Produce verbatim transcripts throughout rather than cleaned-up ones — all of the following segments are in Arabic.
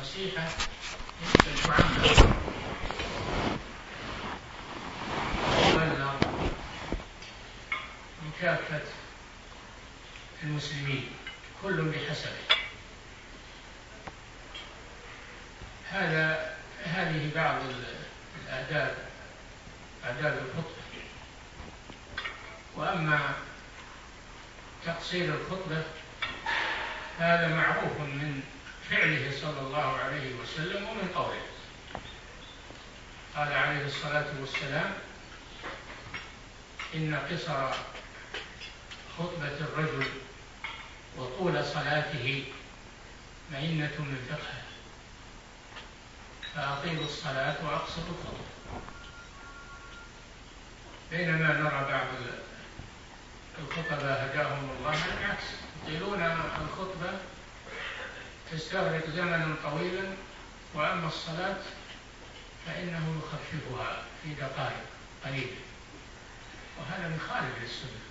نصيحة تعمم وتبلغ من كافة المسلمين كل بحسبه. هذا هذه بعض الآداب، آداب الخطبة. وأما تقصير الخطبة هذا معروف من فعله صلى الله عليه وسلم ومن قوله. قال عليه الصلاة والسلام: إن قصر خطبة الرجل وطول صلاته مئنة من فقهه، فأطيلوا الصلاة وأقصروا الخطبة. بينما نرى بعض الخطباء هداهم الله بالعكس، يطيلون الخطبة تستغرق زمنا طويلا، وأما الصلاة فإنه يخففها في دقائق قليلة، وهذا مخالف للسنة.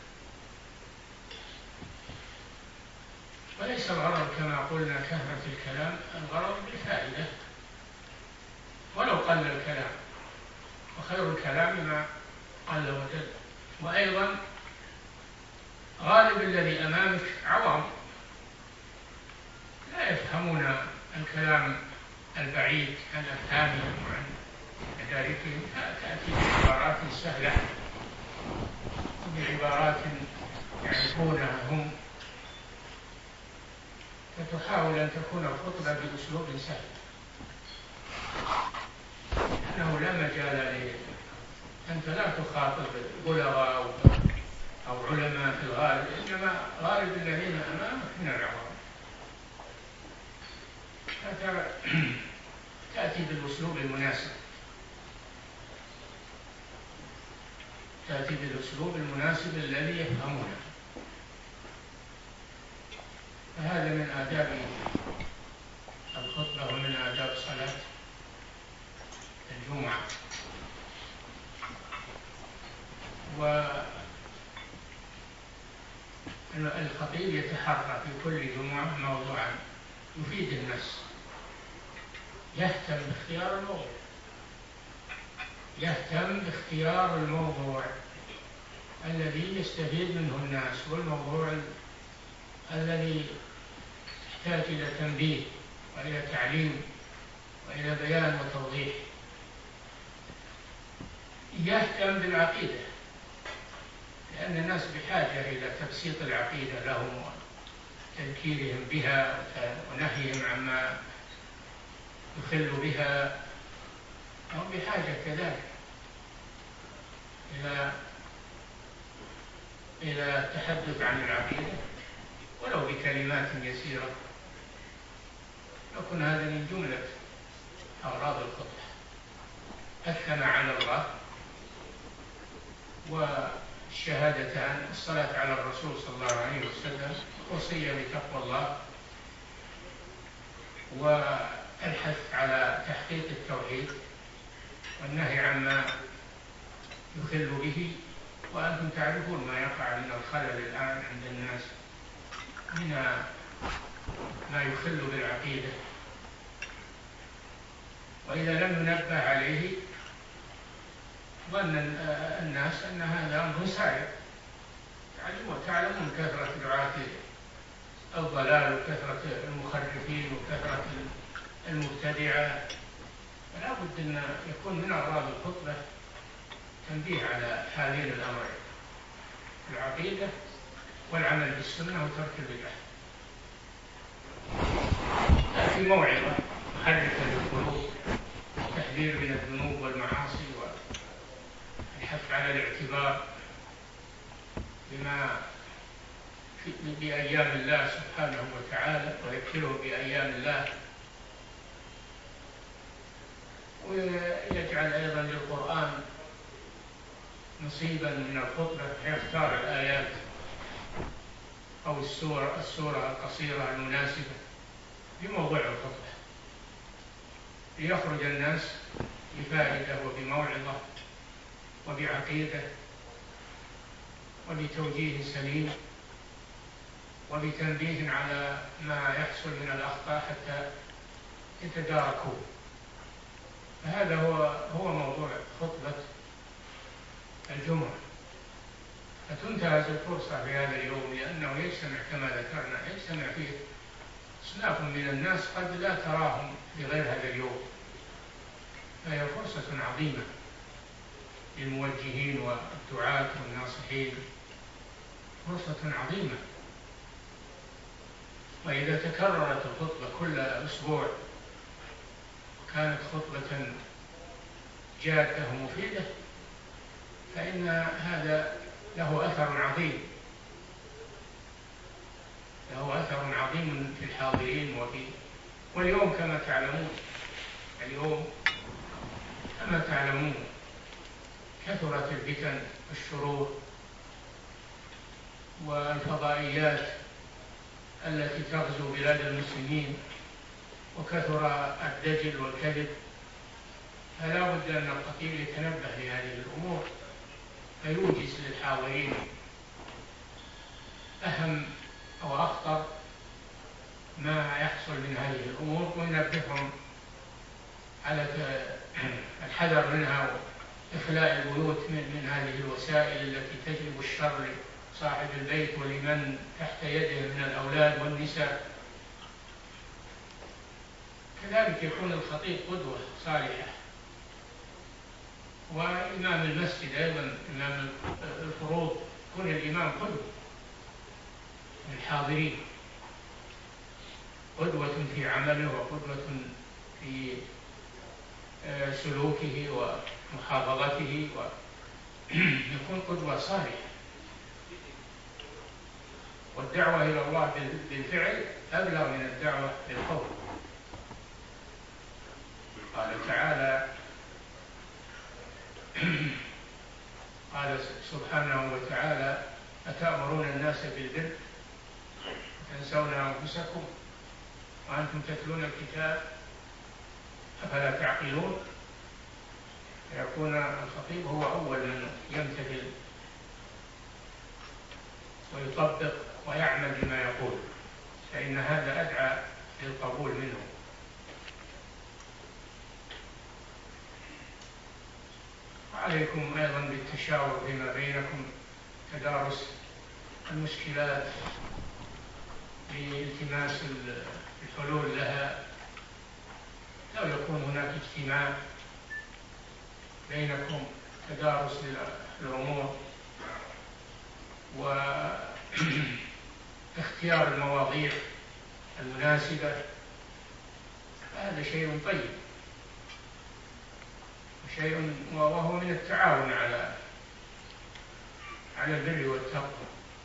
وليس الغرض كما قلنا كثرة الكلام، الغرض بالفائدة ولو قل الكلام، وخير الكلام ما قل ودل. وأيضا غالب الذي أمامك عوام لا يفهمون الكلام البعيد عن أفهامهم وعن مداركهم، تأتي بعبارات سهلة بعبارات يعرفونها هم، فتحاول أن تكون الخطبة بأسلوب سهل، أنه لا مجال ل أنت لا تخاطب بلغاء أو علماء في الغالب، إنما غالب الذين أمامك من العوام، تأتي بالأسلوب المناسب، تأتي بالأسلوب المناسب الذي يفهمونه. فهذا من آداب الخطبة ومن آداب صلاة الجمعة. والخطيب يتحرى في كل جمعة موضوعا يفيد الناس، يهتم باختيار الموضوع، يهتم باختيار الموضوع الذي يستفيد منه الناس، والموضوع الذي يحتاج إلى تنبيه وإلى تعليم وإلى بيان وتوضيح. يهتم بالعقيدة، لأن الناس بحاجة إلى تبسيط العقيدة لهم وتذكيرهم بها ونهيهم عما يخل بها، هم بحاجة كذلك إلى إلى التحدث عن العقيدة ولو بكلمات يسيرة. يكون هذا من جملة أغراض الخطبة: الثناء على الله، والشهادتان، الصلاة على الرسول صلى الله عليه وسلم، وصية بتقوى الله، والحث على تحقيق التوحيد والنهي عما يخل به. وأنتم تعرفون ما يقع من الخلل الآن عند الناس من ما يخل بالعقيدة، وإذا لم ينبه عليه ظن الناس أن هذا أمر سائر. تعلمون كثرة دعاة الضلال وكثرة المخرفين وكثرة المبتدعة، فلا بد أن يكون من أغراض الخطبة تنبيه على هذين الأمرين: العقيدة والعمل بالسنة وترك البدعة. في موعظة محركة للقلوب، تحذير من الذنوب والمعاصي، والحث على الاعتبار بما بأيام الله سبحانه وتعالى، ويذكره بأيام الله، ويجعل أيضا للقرآن نصيبا من الخطبة، يختار الآيات أو السورة السورة القصيرة المناسبة لموضوع الخطبة، ليخرج الناس بفائدة وبموعظة وبعقيدة وبتوجيه سليم وبتنبيه على ما يحصل من الأخطاء، حتى يتداركون. فهذا هو هو موضوع خطبة الجمعة. فتنتهز الفرصة في هذا اليوم، لأنه يجتمع كما ذكرنا يجتمع فيه أصناف من الناس قد لا تراهم في غير هذا اليوم، فهي فرصة عظيمة للموجهين والدعاة والناصحين، فرصة عظيمة. وإذا تكررت الخطبة كل أسبوع وكانت خطبة جادة ومفيدة فإن هذا له أثر عظيم، له أثر عظيم في الحاضرين وفي واليوم كما تعلمون اليوم كما تعلمون كثرت الفتن والشرور والفضائيات التي تغزو بلاد المسلمين، وكثر الدجل والكذب، فلا بد أن الخطيب يتنبه لهذه الأمور فيوجز للحاضرين أهم أو أخطر ما يحصل من هذه الأمور، وينبههم على الحذر منها وإخلاء البيوت من هذه الوسائل التي تجلب الشر لصاحب البيت ولمن تحت يده من الأولاد والنساء. كذلك يكون الخطيب قدوة صالحة، وإمام المسجد أيضا إمام الفروض يكون الإمام قدوة للحاضرين، قدوة في عمله وقدوة في سلوكه ومحافظته، ويكون قدوة صالحة. والدعوة إلى الله بالفعل أبلغ من الدعوة بالقول. قال تعالى قال سبحانه وتعالى: أتأمرون الناس بالبر وتنسون أنفسكم وأنتم تتلون الكتاب أفلا تعقلون. فيكون الخطيب هو أول من يمتثل ويطبق ويعمل بما يقول، فإن هذا أدعى للقبول منه. وعليكم أيضا بالتشاور فيما بينكم، تدارس المشكلات لالتماس الحلول لها. لو يكون هناك اجتماع بينكم تدارس للأمور واختيار المواضيع المناسبة، هذا شيء طيب شيء وهو من التعاون على على البر والتقوى.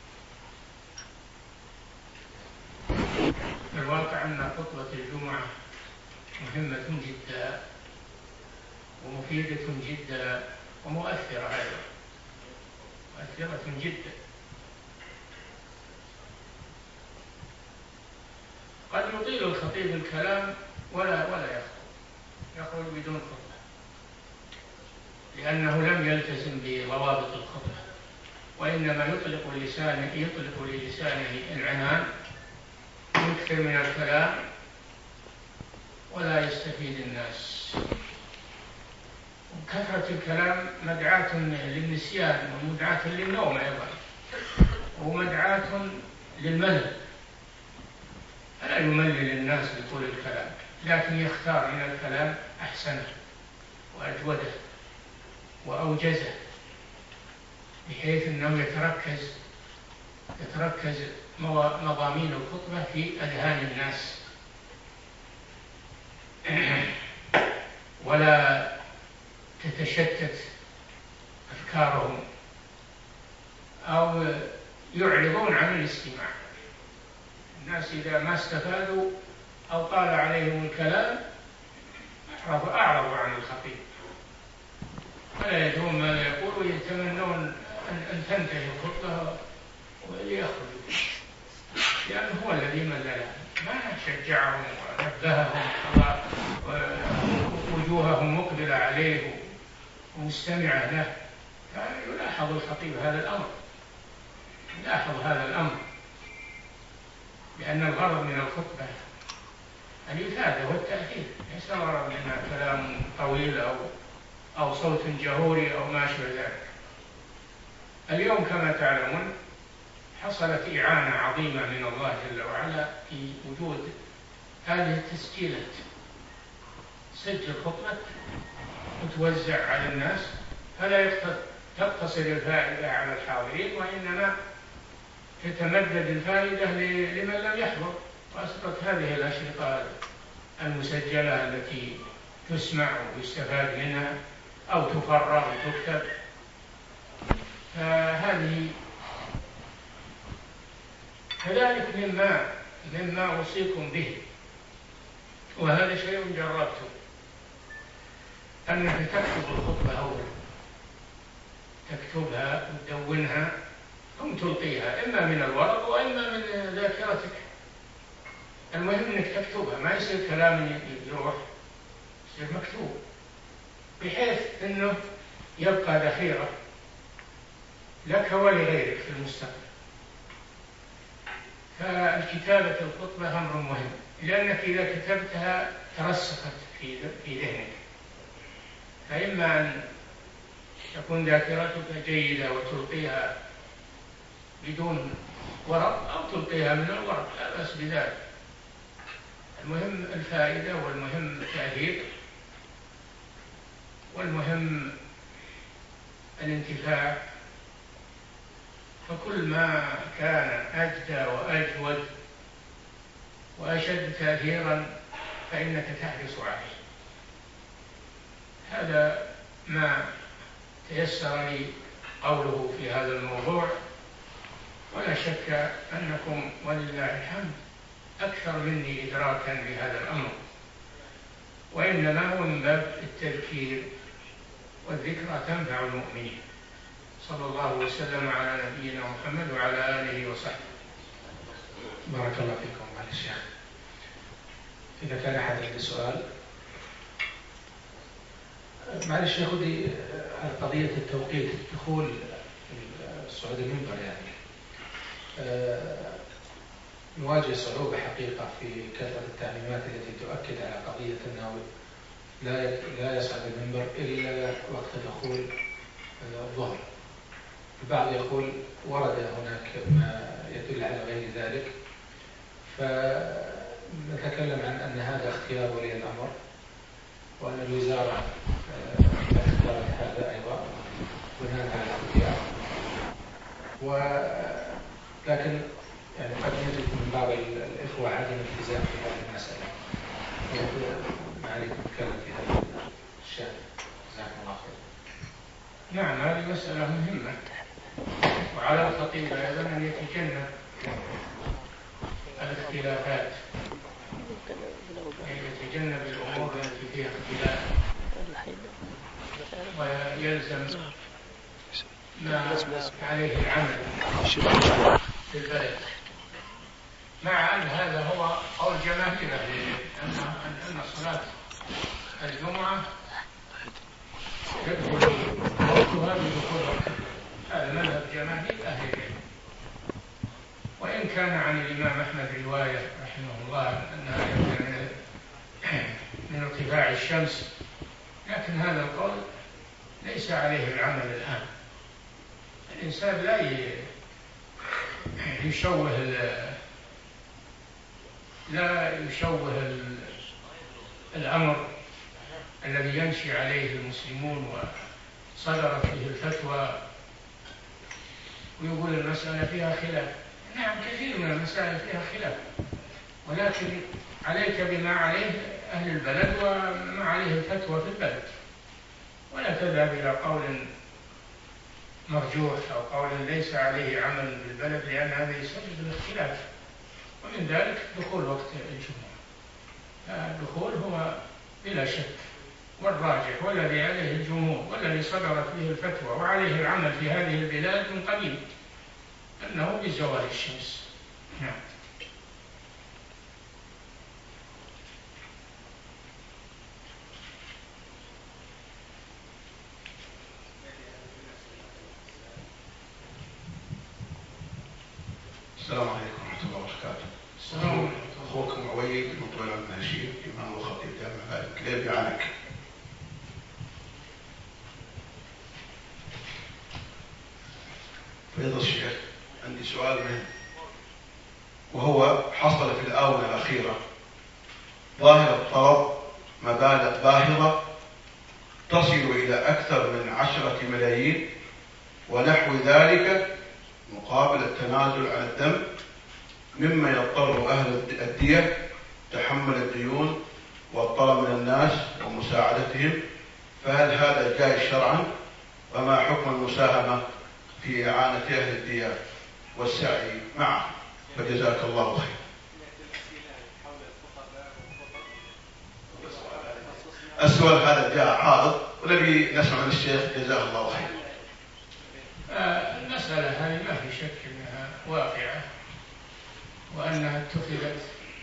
في الواقع أن خطبة الجمعة مهمة جدا ومفيدة جدا ومؤثرة أيضا، مؤثرة جدا. قد يطيل الخطيب الكلام ولا ولا يخرج يخرج بدون خطبة، لأنه لم يلتزم بضوابط الخطبة، وإنما يطلق لسانه يطلق للسانه العنان، يكثر من الكلام ولا يستفيد الناس. وكثرة الكلام مدعاة للنسيان ومدعاة للنوم أيضا، ومدعاة للملل، فلا يملل الناس بطول الكلام، لكن يختار من الكلام أحسنه وأجوده وأوجزه، بحيث أنه يتركز يتركز مضامين الخطبة في أذهان الناس، ولا تتشتت أفكارهم أو يعرضون عن الاستماع. الناس إذا ما استفادوا أو طال عليهم الكلام أعرضوا عن الخطيب، ولا يدرون ماذا يقول، ويتمنون أن تنتهي الخطبة وليخرجوا، لأنه هو الذي مللهم، ما شجعهم ونبههم ووجوههم مقبلة عليه ومستمعة له. فيلاحظ الخطيب هذا الأمر، يلاحظ هذا الأمر، لأن الغرض من الخطبة الإفادة والتأثير، ليس غرض منها كلام طويل أو أو صوت جهوري أو ما أشبه ذلك. اليوم كما تعلمون حصلت إعانة عظيمة من الله جل وعلا في وجود هذه التسجيلات، سجل خطبة وتوزع على الناس، فلا تقتصر الفائدة على الحاضرين وإنما تتمدد الفائدة لمن لم يحضر. وأصبحت هذه الأشرطة المسجلة التي تسمع ويستفاد منها أو تفرغ وتكتب، فهذه كذلك مما مما أوصيكم به، وهذا شيء جربته، أنك تكتب الخطبة أولا، تكتبها وتدونها ثم تلقيها إما من الورق وإما من ذاكرتك. المهم أنك تكتبها، ما يصير كلام يروح، يصير مكتوب بحيث أنه يبقى ذخيرة لك ولغيرك في المستقبل. فالكتابة الخطبة أمر مهم، لأنك إذا كتبتها ترسخت في في ذهنك، فإما أن تكون ذاكرتك جيدة وتلقيها بدون ورق أو تلقيها من الورق، لا بأس بذلك. المهم الفائدة، والمهم التأثير، والمهم الانتفاع. فكل ما كان أجدى وأجود وأشد تأثيرا فإنك تحرص عليه. هذا ما تيسر لي قوله في هذا الموضوع، ولا شك أنكم ولله الحمد أكثر مني إدراكا لهذا الأمر، وإنما هو من باب التذكير، والذكرى تنفع المؤمنين. صلى الله وسلم على نبينا محمد وعلى آله وصحبه. بارك الله فيكم. معالي الشيخ، إذا كان أحد عنده سؤال. معالي الشيخ، ودي على قضية التوقيت، دخول الصعود المنبر، يعني نواجه صعوبة حقيقة في كثرة التعليمات التي تؤكد على قضية أنه لا لا يصعد المنبر إلا وقت دخول الظهر. البعض يقول ورد هناك ما يدل على غير ذلك، فنتكلم عن أن هذا اختيار ولي الأمر، وأن الوزارة اختارت هذا أيضا بناء على الاختيار، ولكن يعني قد نجد من بعض الإخوة عدم التزام في هذه المسألة. معاليكم نتكلم في هذا الشأن، جزاكم الله خير. نعم، هذه مسألة مهمة، وعلى الخطيب أيضا أن يتجنب الاختلافات، يتجنب الأمور التي فيها اختلاف، ويلزم ما عليه العمل في البلد، مع أن هذا هو قول جماهير أهل العلم، أن صلاة الجمعة يدخل وقتها بدخول وقتها، هذا مذهب جماهير أهل العلم. وإن كان عن الإمام أحمد رواية رحمه الله أنها من من ارتفاع الشمس، لكن هذا القول ليس عليه العمل الآن. الإنسان لا يشوه لا يشوه الأمر الذي يمشي عليه المسلمون وصدرت فيه الفتوى ويقول المسألة فيها خلاف. نعم، كثير من المسائل فيها خلاف، ولكن عليك بما عليه أهل البلد وما عليه الفتوى في البلد، ولا تذهب إلى قول مرجوح أو قول ليس عليه عمل في البلد، لأن هذا يسبب الاختلاف. ومن ذلك دخول وقت الجمعة، الدخول هو بلا شك والراجح والذي عليه الجمهور والذي صدرت به الفتوى وعليه العمل في هذه البلاد من قبيل أنه بزوال الشمس. نعم. السلام عليكم ورحمة الله وبركاته. السلام عليكم. أخوكم عويد من طويل الناشئ إمام وخطيب جامع الكليبي عنك. فضيلة الشيخ، عندي سؤال مهم، وهو حصل في الآونة الأخيرة ظاهرة طلب مبالغ باهظة تصل إلى أكثر من عشرة ملايين ونحو ذلك مقابل التنازل عن الدم، مما يضطر أهل الدية تحمل الديون والطلب من الناس ومساعدتهم، فهل هذا جائز شرعا؟ وما حكم المساهمة في إعانة أهل الدية والسعي معه؟ فجزاك الله خير. السؤال هذا جاء عارض ونبي نسمع من الشيخ جزاه الله خير. المسألة هذه ما في شك أنها واقعة، وأنها اتخذت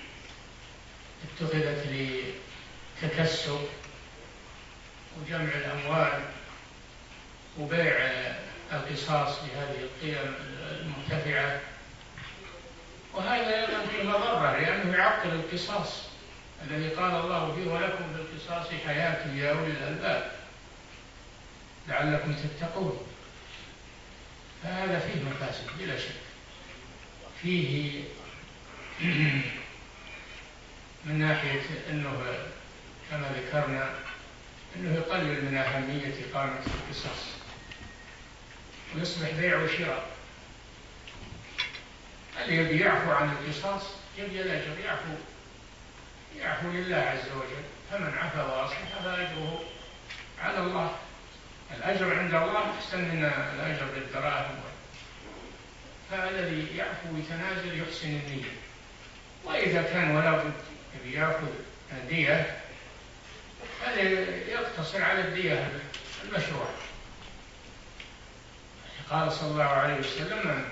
اتخذت لتكسب وجمع الأموال وبيع القصاص بهذه القيم المرتفعة، وهذا أيضا فيه مضرة لأنه يعطل القصاص الذي قال الله فيه ولكم في القصاص حياة يا أولي الألباب لعلكم تتقون. فهذا فيه مفاسد بلا شك، فيه من ناحية أنه كما ذكرنا أنه يقلل من أهمية إقامة القصاص ويصبح بيع وشراء. اللي يبي يعفو عن القصاص يبي الأجر يعفو يعفو لله عز وجل، فمن عفا وأصلح فأجره على الله. الأجر عند الله أحسن من الأجر بالدراهم. فالذي يعفو ويتنازل يحسن النية، وإذا كان ولا بد يبي يأخذ دية فليقتصر على الدية المشروعة. قال صلى الله عليه وسلم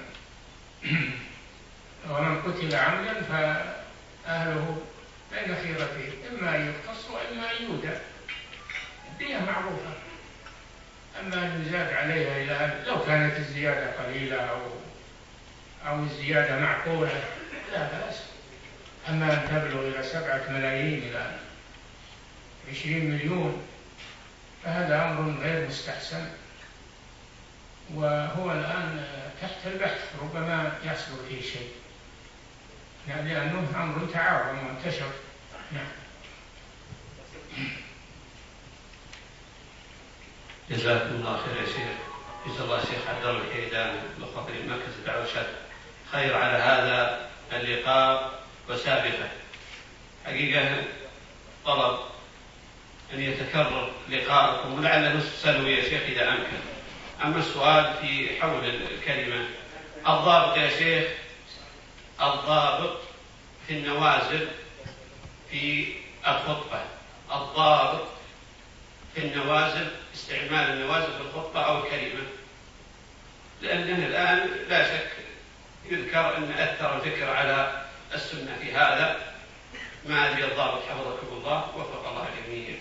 ومن قتل عمدا فأهله بين خيرتين إما أن يقتص وإما أن يودى. الدية معروفة، أما أن يزاد عليها إلى لو كانت الزيادة قليلة أو أو الزيادة معقولة لا بأس. أما أن تبلغ إلى سبعة ملايين إلى عشرين مليون فهذا أمر غير مستحسن، وهو الآن تحت البحث، ربما يحصل فيه شيء يعني لأنه أمر تعاظم وانتشر. نعم. جزاكم الله خير يا شيخ. جزا الله الشيخ عبد الله الحيدان وخطيب مركز الدعوة الشرعية خير على هذا اللقاء وسابقه. حقيقة طلب أن يتكرر لقاءكم ولعله نسأله يا شيخ إذا أمكن. أما السؤال في حول الكلمة، الضابط يا شيخ الضابط في النوازل في الخطبة، الضابط في النوازل استعمال النوازل في الخطبة أو الكلمة، لأنه الآن لا شك يذكر أن أثر الفكر على السنة في هذا. ما أدري الضابط حفظكم الله وفق الله الجميع.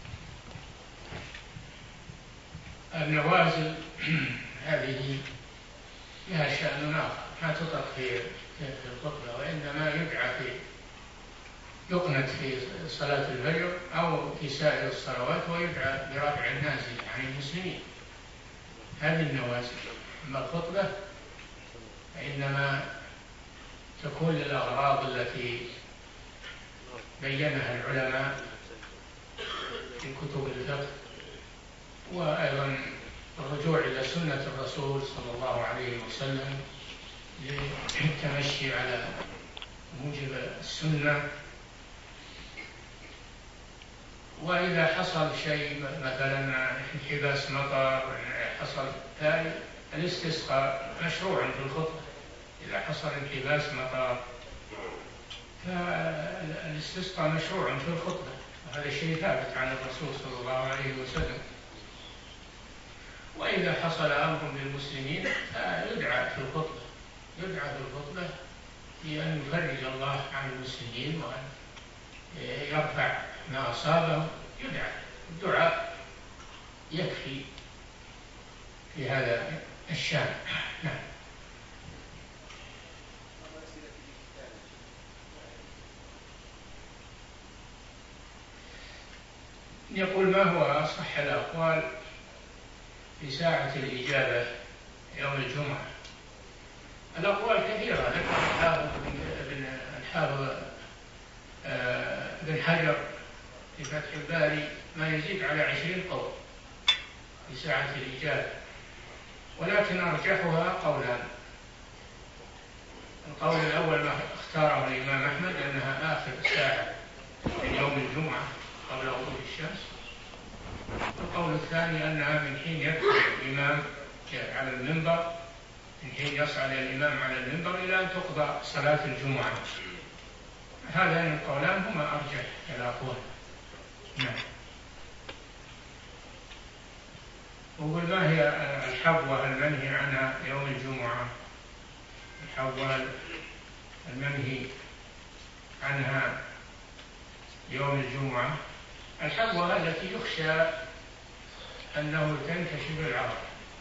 النوازل هذه لها شأن آخر، ما تطلق في في الخطبة، وإنما يدعى في يقنت في صلاة الفجر أو في سائر الصلوات، ويدعى برفع النازل عن المسلمين. هذه النوازل. أما الخطبة فإنما تكون للأغراض التي بينها العلماء في كتب الفقه، وأيضا الرجوع إلى سنة الرسول صلى الله عليه وسلم للتمشي على موجب السنة. وإذا حصل شيء مثلا انحباس مطر حصل الاستسقاء مشروع في الخطبة. إذا حصل انحباس مطر فالاستسقاء مشروع في الخطبة، وهذا شيء ثابت عن الرسول صلى الله عليه وسلم. وإذا حصل أمر بالمسلمين فيدعى في الخطبة يدعى في الخطبة بأن يفرج الله عن المسلمين وأن يرفع ما أصابهم. يدعى الدعاء يكفي في هذا الشأن. نعم. يقول ما هو أصح الأقوال في ساعة الإجابة يوم الجمعة؟ الأقوال كثيرة، ذكر الحافظ بن الحافظ بن حجر في فتح الباري ما يزيد على عشرين قول في ساعة الإجابة، ولكن أرجحها قولان. القول الأول ما اختاره الإمام أحمد أنها آخر ساعة من يوم الجمعة قبل غروب الشمس. القول الثاني أنها من حين يدخل الإمام على المنبر، من حين يصعد الإمام على المنبر إلى أن تقضى صلاة الجمعة. هذان القولان هما أرجح الأقوال. نعم. وقل ما هي الحظوة المنهي عنها يوم الجمعة؟ الحظوة المنهي عنها يوم الجمعة الحظوة التي يخشى أنه تنكشف العورة،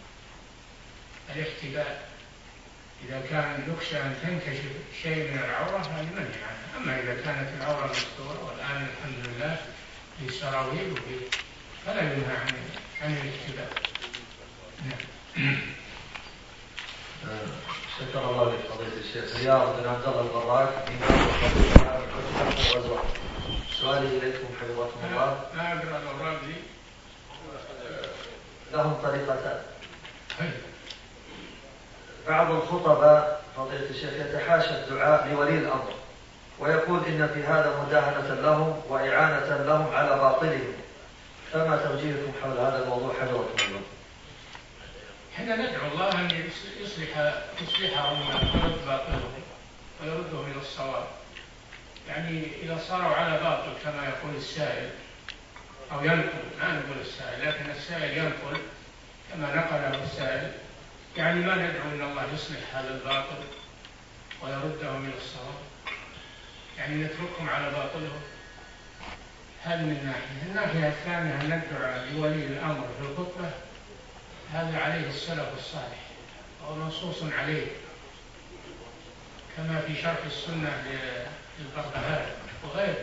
الاحتباء. إذا كان يخشى أن تنكشف شيء من العورة هذا منهي عنها. أما إذا كانت العورة مستورة والآن الحمد لله في سراويل وفي فلا ينهى عن عن الاحتباء. نعم. شكر الله لك فضيلة الشيخ. رياض بن عبد الله البراك إمام الغزوة. سؤالي إليكم حفظكم الله. ما أقرأ الأوراق دي. لهم طريقتان. بعض الخطباء فضيلة الشيخ يتحاشى الدعاء لولي الأمر ويقول إن في هذا مداهنة لهم وإعانة لهم على باطلهم، فما توجيهكم حول هذا الموضوع حفظكم الله؟ احنا ندعو الله أن يصلح يصلحهم ويرد باطلهم ويردهم إلى الصواب. يعني إذا صاروا على باطل كما يقول السائل أو ينقل، ما نقول السائل لكن السائل ينقل كما نقله السائل، يعني ما ندعو أن الله يصلح هذا الباطل ويردهم إلى الصواب، يعني نتركهم على باطلهم. هذه من ناحية. الناحية الثانية أن ندعو لولي الأمر في الخطبة، هذا عليه السلف الصالح أو منصوص عليه كما في شرح السنة للبربهاري وغيره.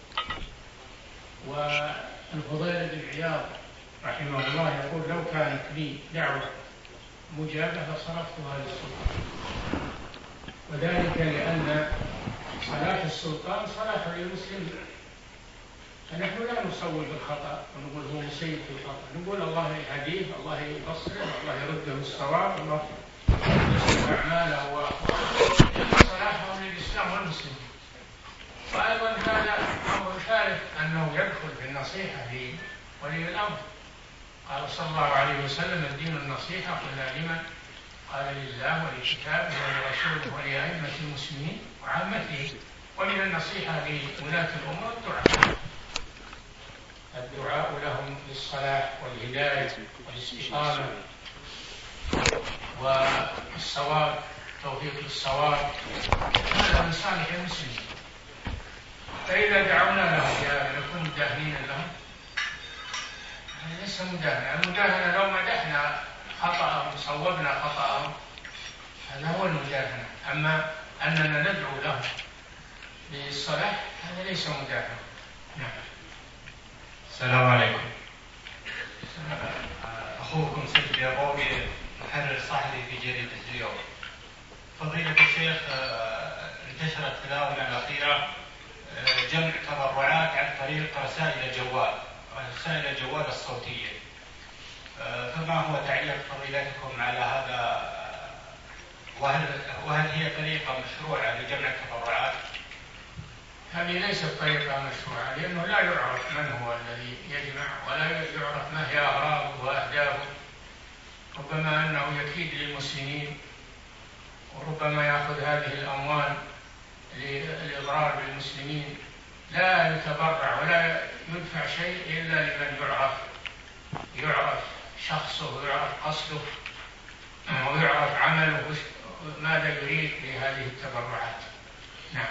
والفضيل بن عياض رحمه الله يقول لو كانت لي دعوة مجابة لصرفتها للسلطان، وذلك لأن صلاح السلطان صلاح للمسلمين، فنحن لا نصوب الخطأ ونقول هو مصيب في الخطأ، نقول الله يهديه، الله يبصره، الله يرده الصواب، الله يصلح أعماله وصلاحه للإسلام والمسلمين. وأيضا هذا أمر ثالث أنه يدخل في النصيحة لولي الأمر. قال صلى الله عليه وسلم الدين النصيحة، قلنا لمن؟ قال لله ولكتابه ولرسوله ولأئمة المسلمين وعامته. ومن النصيحة لولاة الأمور الدعاء الدعاء لهم بالصلاح والهداية والاستقامة والصواب، توفيق الصواب، هذا من صالح المسلمين. فإذا دعونا لهم نكون مداهنين لهم، هذا ليس مداهنة. المداهنة لو مدحنا خطأهم صوبنا خطأهم هذا هو المداهنة. أما أننا ندعو لهم بالصلاح هذا ليس مداهنة. نعم. السلام عليكم. أخوكم سيد اليابوي محرر صحفي في جريدة اليوم. فضيلة الشيخ، انتشرت في الآونة الأخيرة جمع تبرعات عن طريق رسائل الجوال رسائل الجوال الصوتية، فما هو تعليق فضيلتكم على هذا؟ وهل, وهل هي طريقة مشروعة لجمع التبرعات؟ هذه ليست طريقة مشروعة، لأنه لا يعرف من هو الذي يجمع ولا يعرف ما هي أغراضه وأهدافه. ربما أنه يكيد للمسلمين، وربما يأخذ هذه الأموال للإضرار بالمسلمين. لا يتبرع ولا يدفع شيء إلا لمن يعرف يعرف شخصه ويعرف قصده ويعرف عمله ماذا يريد بهذه التبرعات. نعم.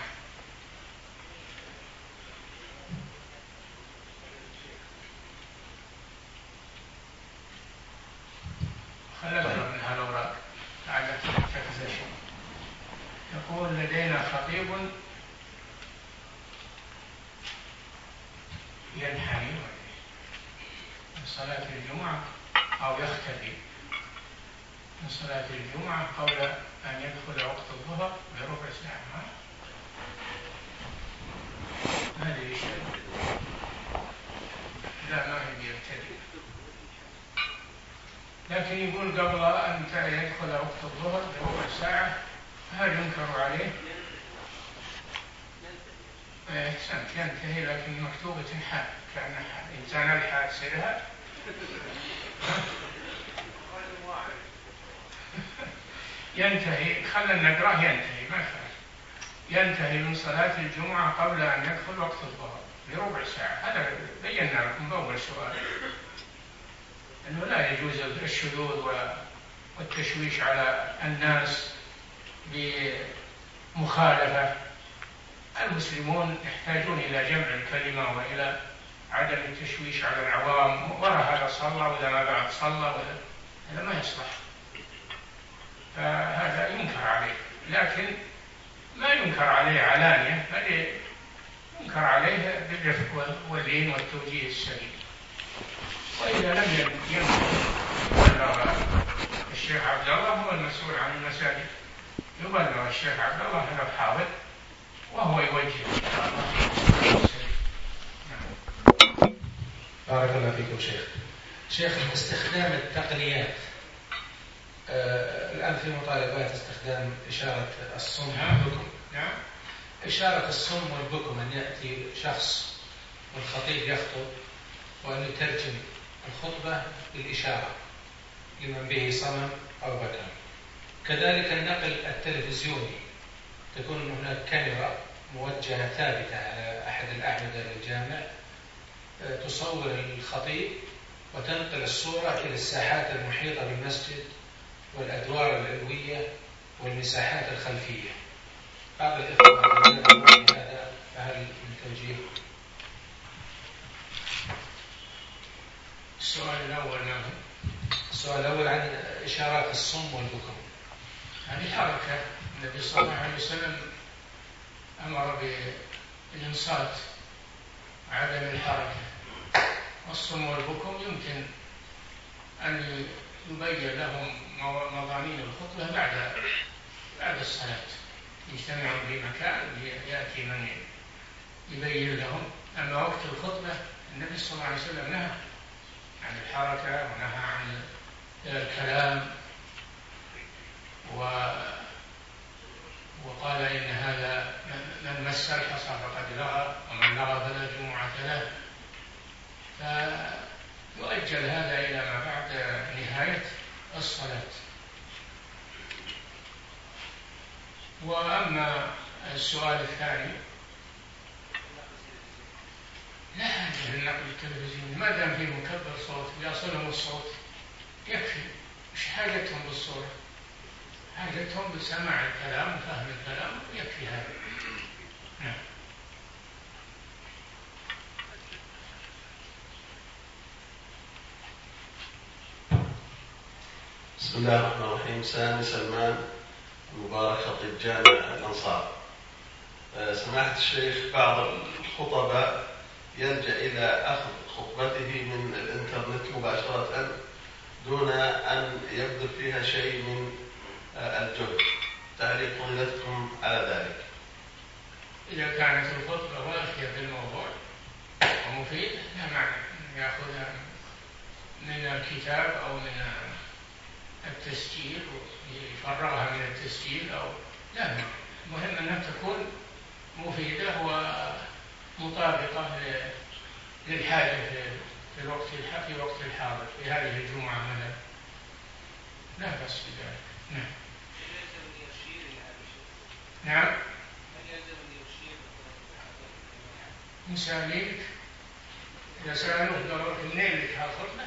خلقنا من هالأوراق قاعدة تكزش. يقول لدينا خطيب ينحني من صلاة الجمعة أو يختفي من صلاة الجمعة قبل أن يدخل وقت الظهر بربع ساعة. ما أدري لا ما هي يبتدئ، لكن يقول قبل أن يدخل وقت الظهر بربع ساعة، هل ينكر عليه؟ أحسنت ينتهي، لكن مكتوبة حال كأن إنسان الحال سرها ينتهي، خلنا نقرأ ينتهي ما خلاص، ينتهي من صلاة الجمعة قبل أن يدخل وقت الظهر بربع ساعة. هذا بينا لكم بأول سؤال أنه لا يجوز الشذوذ والتشويش على الناس بمخالفة. المسلمون يحتاجون إلى جمع الكلمة وإلى عدم التشويش على العوام، ورا هذا صلى وإذا ما بعد صلى، هذا ما يصلح، فهذا ينكر عليه، لكن ما ينكر عليه علانية، بل ينكر عليه بالرفق واللين والتوجيه السليم. وإذا لم يبلغ الشيخ عبد الله هو المسؤول عن المساجد، يبلغ الشيخ عبد الله هذا حاضر وهو يوجه. بارك الله فيكم شيخ. شيخ استخدام التقنيات آه الآن في مطالبات استخدام إشارة الصم والبكم. نعم. إشارة الصم والبكم، أن يأتي شخص والخطيب يخطب وأن يترجم الخطبة بالإشارة لمن به صمم أو بكم. كذلك النقل التلفزيوني، تكون هناك كاميرا موجهة ثابتة على أحد الأعمدة للجامع تصور الخطيب وتنقل الصورة إلى الساحات المحيطة بالمسجد والأدوار العلوية والمساحات الخلفية. بعض الإخوة يقولون هذا، فهل من توجيه؟ السؤال الأول ما هو؟ السؤال الأول عن إشارات الصم والبكم. هذه حركة، النبي صلى الله عليه وسلم أمر بالإنصات وعدم الحركة. والصم والبكم يمكن أن يبين لهم مضامين الخطبة بعد بعد الصلاة، يجتمعون في مكان يأتي من يبين لهم. أما وقت الخطبة النبي صلى الله عليه وسلم نهى عن الحركة ونهى عن الكلام، و وقال إن هذا من مس الحصى فقد لغى ومن لغى فلا جمعة له، فيؤجل هذا إلى ما بعد نهاية الصلاة. وأما السؤال الثاني، لا حاجة للنقل التلفزيوني، ما دام فيه مكبر صوت يصلهم الصوت يكفي، مش حاجتهم بالصورة، حاجتهم بسماع الكلام وفهم الكلام يكفي هذا. نعم. بسم الله الرحمن الرحيم. سامي سلمان مبارك، خطيب جامع الأنصار. سماحة الشيخ، بعض الخطباء يلجأ إلى أخذ خطبته من الإنترنت مباشرة دون أن يبذل فيها شيء من الجهد، تعليق فضيلتكم على ذلك؟ إذا كانت الخطبة واقية في الموضوع ومفيدة لا معنى أن يأخذها من الكتاب أو من التسجيل ويفرغها من التسجيل، أو لا، المهم أنها تكون مفيدة ومطابقة للحاجة في الوقت في وقت الحاضر في هذه الجمعة مثلا، لا بأس بذلك. نعم. نعم. مساميك إذا سألوه قالوا منين لك هالخطبة؟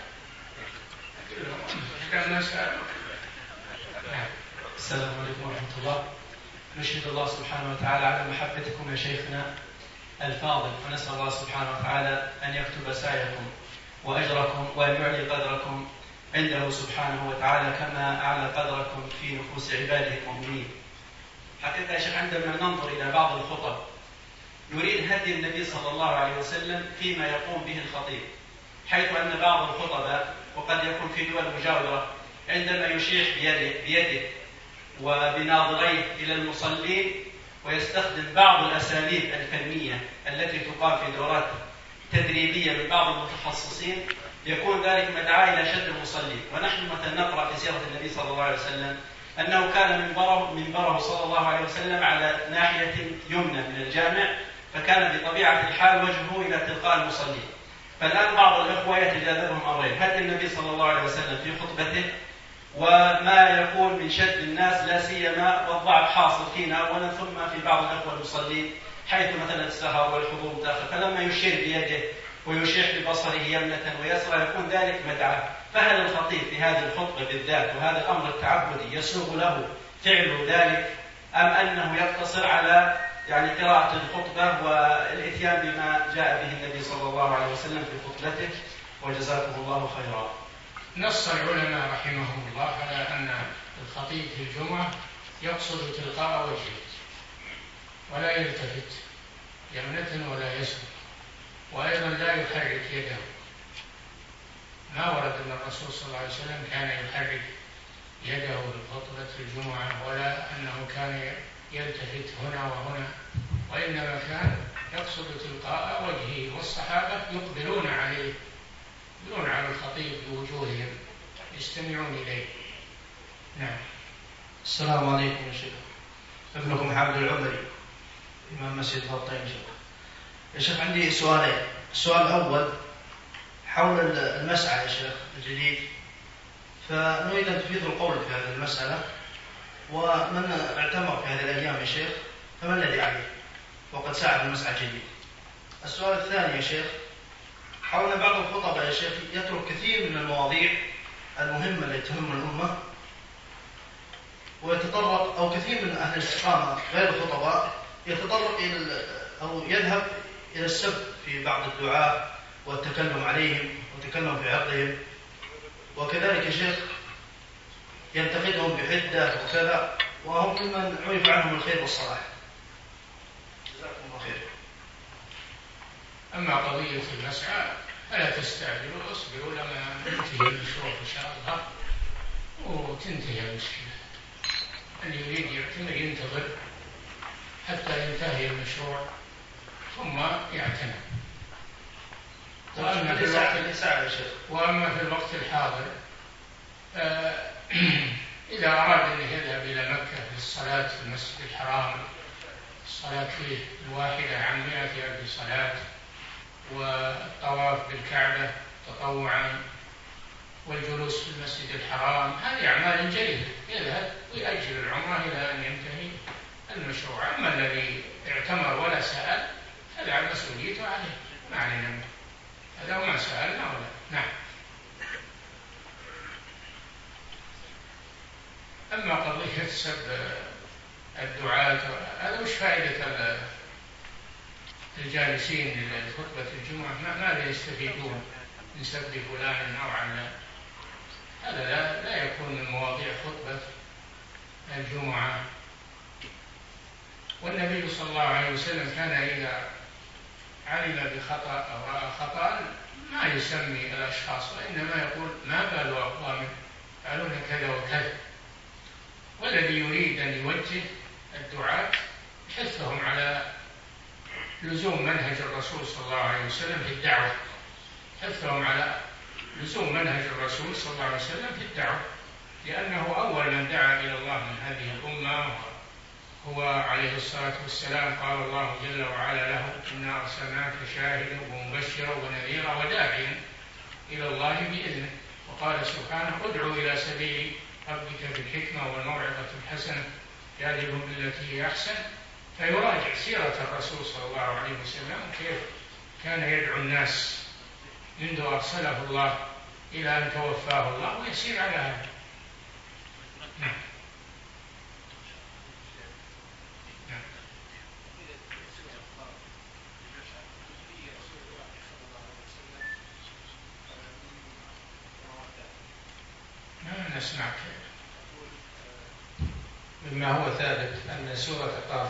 السلام عليكم ورحمة الله. نشهد الله سبحانه وتعالى على محبتكم يا شيخنا الفاضل، ونسأل الله سبحانه وتعالى أن يكتب سعيكم وأجركم وأن يعلي قدركم عنده سبحانه وتعالى كما أعلى قدركم في نفوس عباده المؤمنين. حقيقة يا شيخ، عندما ننظر إلى بعض الخطب نريد هدي النبي صلى الله عليه وسلم فيما يقوم به الخطيب، حيث أن بعض الخطباء وقد يكون في دول مجاورة عندما يشيح بيده, بيده وبناظريه إلى المصلين ويستخدم بعض الأساليب الفنية التي تقام في دورات تدريبية من بعض المتخصصين، يكون ذلك مدعاة إلى شد المصلين. ونحن مثلا نقرأ في سيرة النبي صلى الله عليه وسلم أنه كان منبره, منبره صلى الله عليه وسلم على ناحية يمنى من الجامع، فكان بطبيعة الحال وجهه إلى تلقاء المصلين. فالآن بعض الإخوة يتجاذبهم أمرين: هدي النبي صلى الله عليه وسلم في خطبته وما يكون من شد الناس، لا سيما والضعف حاصل فينا أولا ثم في بعض الأخوة المصلين حيث مثلا السهر والحضور متأخر، فلما يشير بيده ويشيح ببصره يمنة ويسرى يكون ذلك مدعاة. فهل الخطيب في هذه الخطبة بالذات وهذا الأمر التعبدي يسوغ له فعل ذلك، أم أنه يقتصر على يعني قراءة الخطبة والإتيان بما جاء به النبي صلى الله عليه وسلم في خطبته؟ وجزاكم الله خيرا. نص العلماء رحمهم الله على أن الخطيب في الجمعة يقصد تلقاء وجهه ولا يلتفت يمنة ولا يسرى، وأيضا لا يحرك يده. ما ورد أن الرسول صلى الله عليه وسلم كان يحرك يده في خطبة الجمعة ولا أنه كان يلتفت هنا وهنا، وإنما كان يقصد تلقاء وجهه، والصحابة يقبلون عليه، يقبلون على الخطيب بوجوههم يستمعون إليه. نعم. السلام عليكم يا شيخ. ابنكم حامد العمري إمام مسجد فلسطين. يا شيخ عندي سؤالين. السؤال الأول حول المسعى يا شيخ الجديد، فنريد أن تفيد القول في هذه المسألة، ومن اعتمر في هذه الأيام يا شيخ فما الذي عليه وقد ساعد المسعى الجديد. السؤال الثاني يا شيخ حول بعض الخطباء يا شيخ يترك كثير من المواضيع المهمة التي تهم الأمة ويتطرق، أو كثير من أهل الاستقامة غير الخطباء يتطرق إلى أو يذهب إلى السب في بعض الدعاة والتكلم عليهم والتكلم في عرضهم، وكذلك يا شيخ ينتقدهم بحدة وكذا، وهم ممن عرف عنهم الخير والصلاح. جزاكم الله خير. أما قضية المسعى فلا تستعجلوا، اصبروا لما ينتهي المشروع إن شاء الله وتنتهي المشكلة. اللي يريد يعتمر ينتظر حتى ينتهي المشروع ثم يعتمر. وأما في الوقت, وأما في الوقت الحاضر إذا أراد أن يذهب إلى مكة للصلاة في المسجد الحرام، الصلاة فيه الواحدة عن مئة ألف صلاة، والطواف بالكعبة تطوعا، والجلوس في المسجد الحرام، هذه أعمال جليلة، يذهب ويأجل العمرة إلى أن ينتهي المشروع. أما الذي اعتمر ولا سأل فلا مسؤوليته عليه، ما علينا منه، هذا ما سألنا ولا. نعم. أما قضية سب الدعاة هذا وش فائدة الجالسين لخطبة الجمعة؟ ماذا يستفيدون من سب فلان أو علان؟ هذا لا, لا يكون من مواضيع خطبة الجمعة. والنبي صلى الله عليه وسلم كان إذا علم بخطأ أو رأى خطأ ما يسمي الأشخاص، وإنما يقول ما بال أقوام يفعلون كذا وكذا. والذي يريد أن يوجه الدعاة يحثهم على لزوم منهج الرسول صلى الله عليه وسلم في الدعوة، حثهم على لزوم منهج الرسول صلى الله عليه وسلم في الدعوة، لأنه أول من دعا إلى الله من هذه الأمة هو عليه الصلاة والسلام. قال الله جل وعلا له: إنا أرسلناك شاهدا ومبشرا ونذيرا وداعيا إلى الله بإذنه. وقال سبحانه: ادعوا إلى سبيل ربك بالحكمة والموعظة الحسنة جادلهم بالتي هي أحسن. فيراجع سيرة الرسول صلى الله عليه وسلم كيف كان يدعو الناس منذ أرسله الله إلى أن توفاه الله، ويسير على هذا. نعم. ما نسمعك. مما هو ثابت أن سورة قاف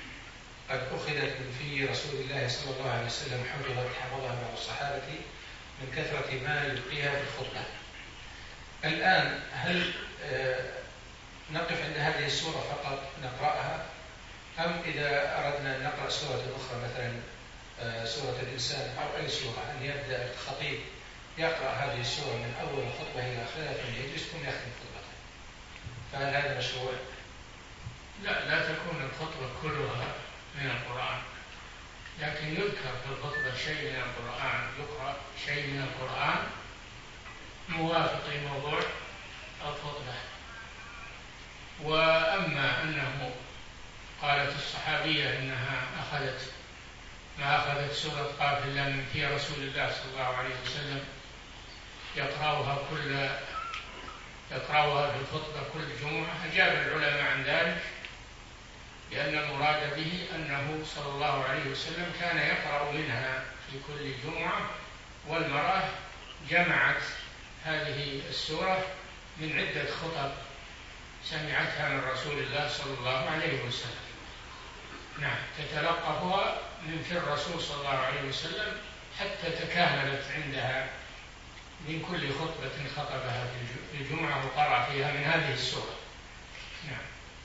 قد أخذت من في رسول الله صلى الله عليه وسلم، حفظت حفظها بعض الصحابة من كثرة ما يلقيها في الخطبة. الآن هل نقف عند هذه السورة فقط نقرأها، أم إذا أردنا أن نقرأ سورة أخرى مثلا سورة الإنسان أو أي سورة أن يبدأ الخطيب يقرأ هذه السورة من أول الخطبة إلى آخرها ثم يجلس ثم يختم خطبته، فهل هذا مشروع؟ لا، لا تكون الخطبة كلها من القرآن، لكن يذكر في الخطبة شيء من القرآن، يقرأ شيء من القرآن موافق لموضوع الخطبة. وأما أنه قالت الصحابية إنها أخذت ما أخذت سورة قاف إلا من في رسول الله صلى الله عليه وسلم يقرأها كل يقرأها في الخطبة كل جمعة، أجاب العلماء عن ذلك لأن المراد به أنه صلى الله عليه وسلم كان يقرأ منها في كل جمعة، والمرأة جمعت هذه السورة من عدة خطب سمعتها من رسول الله صلى الله عليه وسلم. نعم، تتلقفها من في الرسول صلى الله عليه وسلم حتى تكاملت عندها من كل خطبة خطبها في الجمعة وقرأ فيها من هذه السورة. نعم.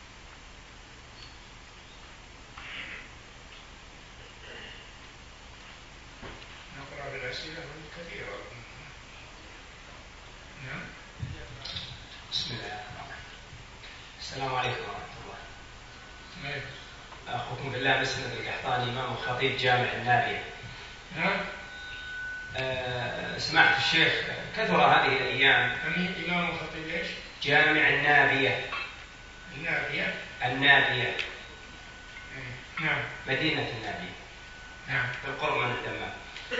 نقرأ بالأسئلة الكثيرة. نعم. بسم الله الرحمن الرحيم. السلام عليكم ورحمة الله. عليكم. أخوكم بالله مسند القحطاني إمام وخطيب جامع النابية. نعم. أه سمعت الشيخ كثر هذه الأيام. إمام وخطيب إيش؟ جامع النابية. النابية. النابية. نعم. مدينة النابية. نعم. بالقرب من الدمام.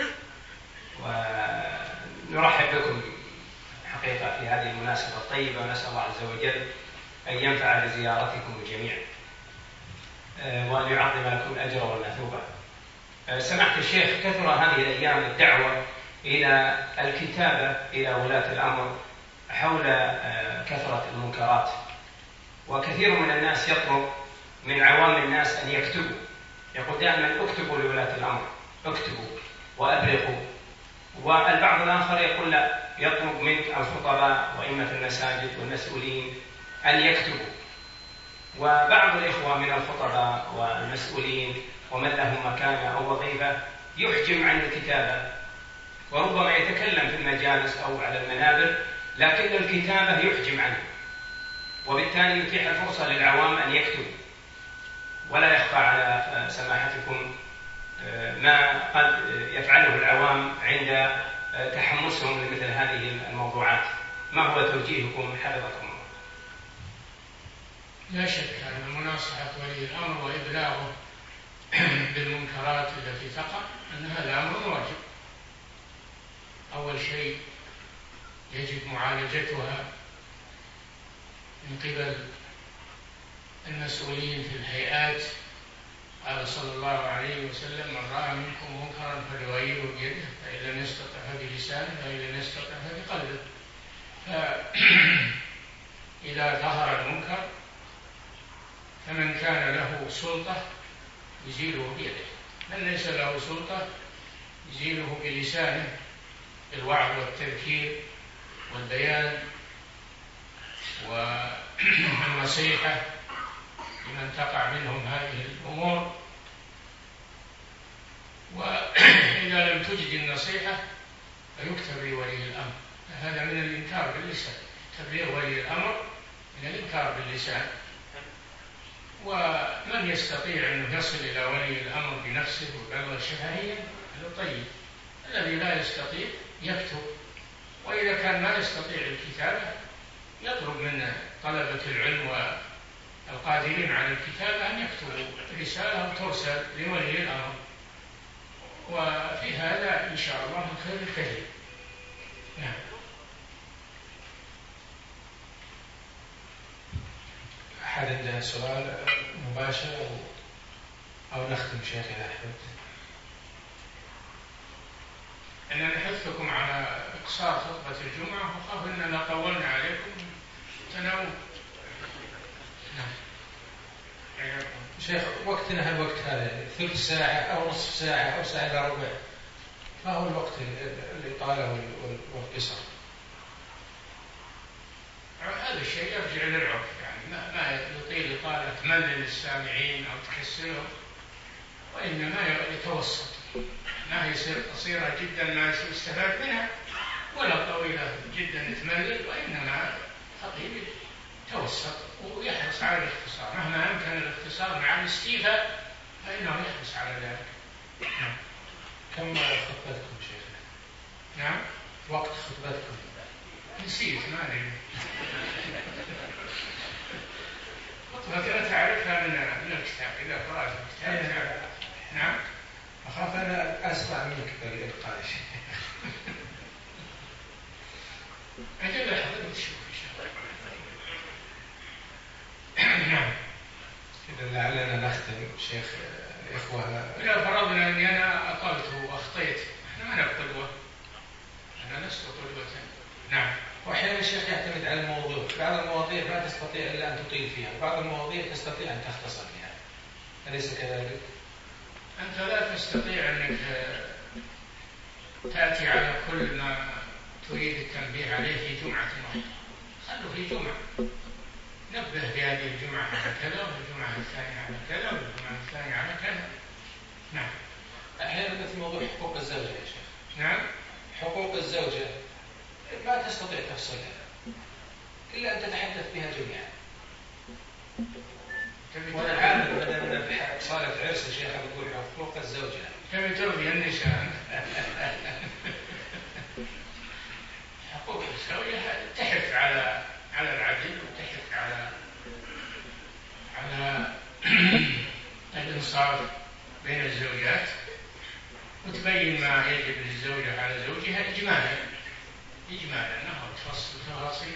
ونرحب بكم حقيقة في هذه المناسبة الطيبة، ونسأل الله عز وجل أن ينفع بزيارتكم جميعا وأن يعظم لكم الأجر والمثوبة. سمعت الشيخ كثر هذه الأيام الدعوة إلى الكتابة إلى ولاة الأمر حول كثرة المنكرات، وكثير من الناس يطلب من عوام الناس أن يكتبوا، يقول دائما اكتبوا لولاة الأمر، اكتبوا وأبلغوا. والبعض الآخر يقول لا، يطلب من الخطباء وأئمة المساجد والمسؤولين أن يكتبوا. وبعض الإخوة من الخطباء والمسؤولين ومن له مكانة أو وظيفة يحجم عن الكتابة، وربما يتكلم في المجالس أو على المنابر، لكن الكتابة يحجم عنه، وبالتالي يتيح الفرصة للعوام أن يكتبوا. ولا يخفى على سماحتكم ما قد يفعله العوام عند تحمسهم لمثل هذه الموضوعات. ما هو توجيهكم حفظكم الله؟ لا شك أن مناصحة ولي الأمر وإبلاغه بالمنكرات التي تقع أن هذا أمر واجب. أول شيء يجب معالجتها من قبل المسؤولين في الهيئات. قال صلى الله عليه وسلم: من رأى منكم منكرا فليغيره بيده، فإن لم يستطع فبلسانه، فإن لم يستطع فبقلبه. فإذا ظهر المنكر فمن كان له سلطة يزيله بيده، من ليس له سلطة يزيله بلسانه بالوعظ والتذكير والبيان والنصيحة لمن تقع منهم هذه الأمور. وإذا لم تجد النصيحة فيكتب لولي الأمر. هذا من الإنكار باللسان، تبليغ ولي الأمر من الإنكار باللسان. ومن يستطيع أن يصل إلى ولي الأمر بنفسه ويبلغ شفهيا هذا طيب. الذي لا يستطيع يكتب، وإذا كان ما يستطيع الكتابة يطلب من طلبة العلم والقادرين على الكتابة أن يكتبوا رسالة وترسل لولي الأمر. وفي هذا إن شاء الله الخير الكثير. نعم. أحد عنده سؤال مباشر أو نختم شيخ إذا أحببت؟ أنا نحثكم على إقصار خطبة الجمعة، وخاف أننا طولنا عليكم تناول. نعم. شيخ وقتنا هالوقت هذا ثلث ساعة أو نصف ساعة أو ساعة إلا ربع، ما هو الوقت الإطالة والقصر؟ هذا الشيء يرجع للعرف، يعني ما, ما يطيل إطالة تملل السامعين أو تكسرهم، وإنما يتوسط، ما يصير قصيرة جدا ما يستفاد منها، ولا طويلة جدا تملل، وإنما خطيب يتوسط ويحرص على الاختصار، مهما أمكن الاختصار مع الاستيفاء فإنه يحرص على ذلك. نعم. كم خطبتكم شيخنا؟ نعم. وقت خطبتكم؟ نسيت، ما أدري. خطبة تعرفها من من الكتاب، إذا قرأت الكتاب تعرفها. نعم. أخاف أنا أسمع منك بالإلقاء شيء. أجل حضرتك تشوف إن شاء الله. نعم. إذا لعلنا نختم شيخ الإخوة. إذا فرضنا أني أنا أطلت وأخطيت، إحنا ما نبقى قدوة، أنا لست قدوة. نعم. وأحيانا الشيخ يعتمد على الموضوع، بعض المواضيع ما تستطيع إلا أن تطيل فيها، وبعض المواضيع تستطيع أن تختصر فيها، أليس كذلك؟ أنت لا تستطيع أنك تأتي على كل ما تريد التنبيه عليه في جمعة واحدة، خلوا في جمعة، نبه في هذه الجمعة على كذا، وفي الجمعة الثانية على كذا، وفي الجمعة الثانية على كذا. نعم. أحيانا مثل موضوع حقوق الزوجة يا شيخ. نعم. حقوق الزوجة ما تستطيع تفصلها إلا أن تتحدث بها جميعا. وأنا عارف أن في صالة عرس الشيخ بيقول حقوق الزوجة. كم ترضي النساء؟ حقوق الزوجة تحث على على العدل، وتحث على على الإنصاف بين الزوجات، وتبين ما يجب للزوجة على زوجها إجمالا إجمالا، أنها تفصل تفاصيل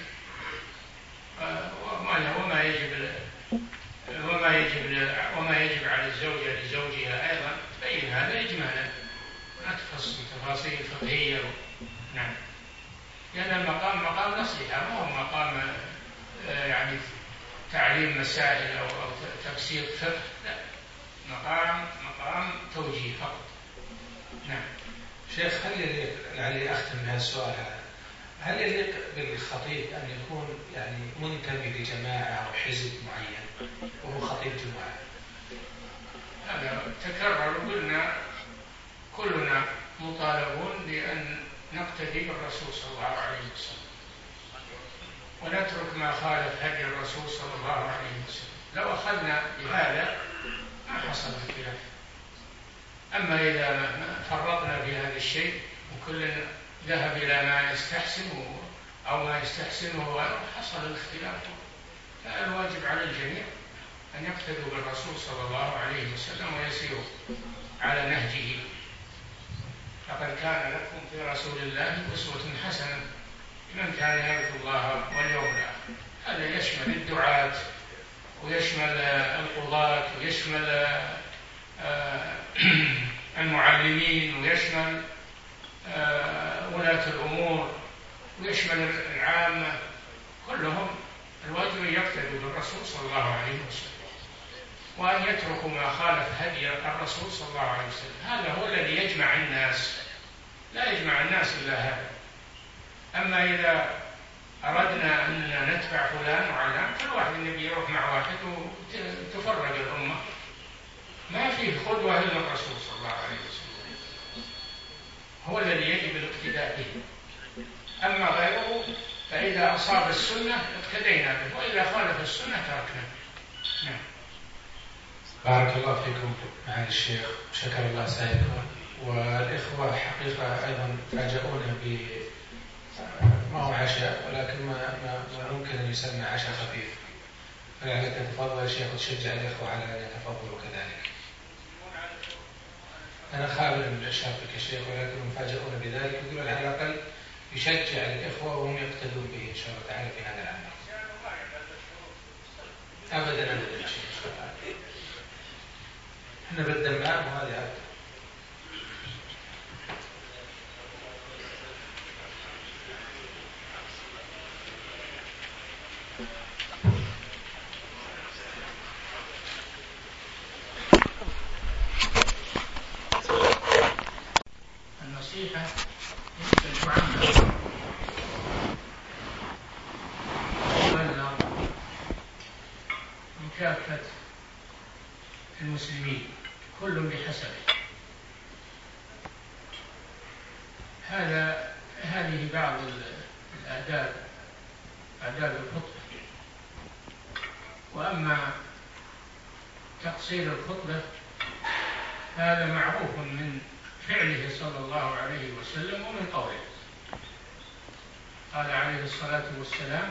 وما يجب وما يجب وما يجب على الزوجة لزوجها أيضا، تبين هذا إجمالا، ما تفصل تفاصيل فقهية. نعم. لأن المقام مقام نصيحة، ما هو مقام يعني تعليم مسائل أو تفسير فقه، لا، مقام مقام توجيه فقط. نعم. شيخ، هل يليق، لعلي أختم بهذا السؤال هذا، هل يليق بالخطيب أن يكون يعني منتمي لجماعة أو حزب معين وهو خطيب جماعة؟ هذا تكرر، قلنا كلنا مطالبون بأن نقتدي بالرسول صلى الله عليه وسلم، ونترك ما خالف هدي الرسول صلى الله عليه وسلم. لو أخذنا بهذا ما حصل الخلاف. أما إذا فرطنا في هذا الشيء وكل ذهب إلى ما يستحسن أو ما يستحسنه حصل الاختلاف، فالواجب على الجميع أن يقتدوا بالرسول صلى الله عليه وسلم ويسيروا على نهجه. لقد كان لكم في رسول الله أسوة حسنة لمن كان يرجو الله واليوم الآخر. هذا يشمل الدعاة ويشمل القضاة ويشمل المعلمين ويشمل ولاة الأمور ويشمل العامة، كلهم الواجب أن يقتدوا بالرسول صلى الله عليه وسلم، وأن يتركوا ما خالف هدي الرسول صلى الله عليه وسلم. هذا هو الذي يجمع الناس، لا يجمع الناس إلا هذا. أما إذا أردنا أن نتبع فلان وعلان، كل واحد النبي يروح مع واحد وتفرج الأمة، ما فيه قدوة إلا الرسول صلى الله عليه وسلم، هو الذي يجب الاقتداء به. أما غيره فإذا أصاب السنة اقتدينا به، وإذا خالف السنة تركنا. نعم. بارك الله فيكم معالي الشيخ، شكر الله سعيكم. والإخوة حقيقة أيضا فاجأونا ب ما هو عشاء، ولكن ما, ما ممكن أن يسمى عشاء خفيف، فلعلك تتفضل يا شيخ وتشجع الإخوة على أن يتفضلوا كذلك. أنا خابر من أشارتك يا شيخ، ولكن مفاجئون بذلك، يقولون على الأقل يشجع الإخوة وهم يقتدون به إن شاء الله تعالى في هذا العمل. أبدا أبدا يا شيخ، احنا بالدمام وهذه أبدا. النصيحة تعمم وتبلغ بكافة المسلمين كل بحسبه. هذا هذه بعض الآداب، آداب الخطبة. وأما تقصير الخطبة هذا معروف من فعله صلى الله عليه وسلم ومن قوله. قال عليه الصلاة والسلام: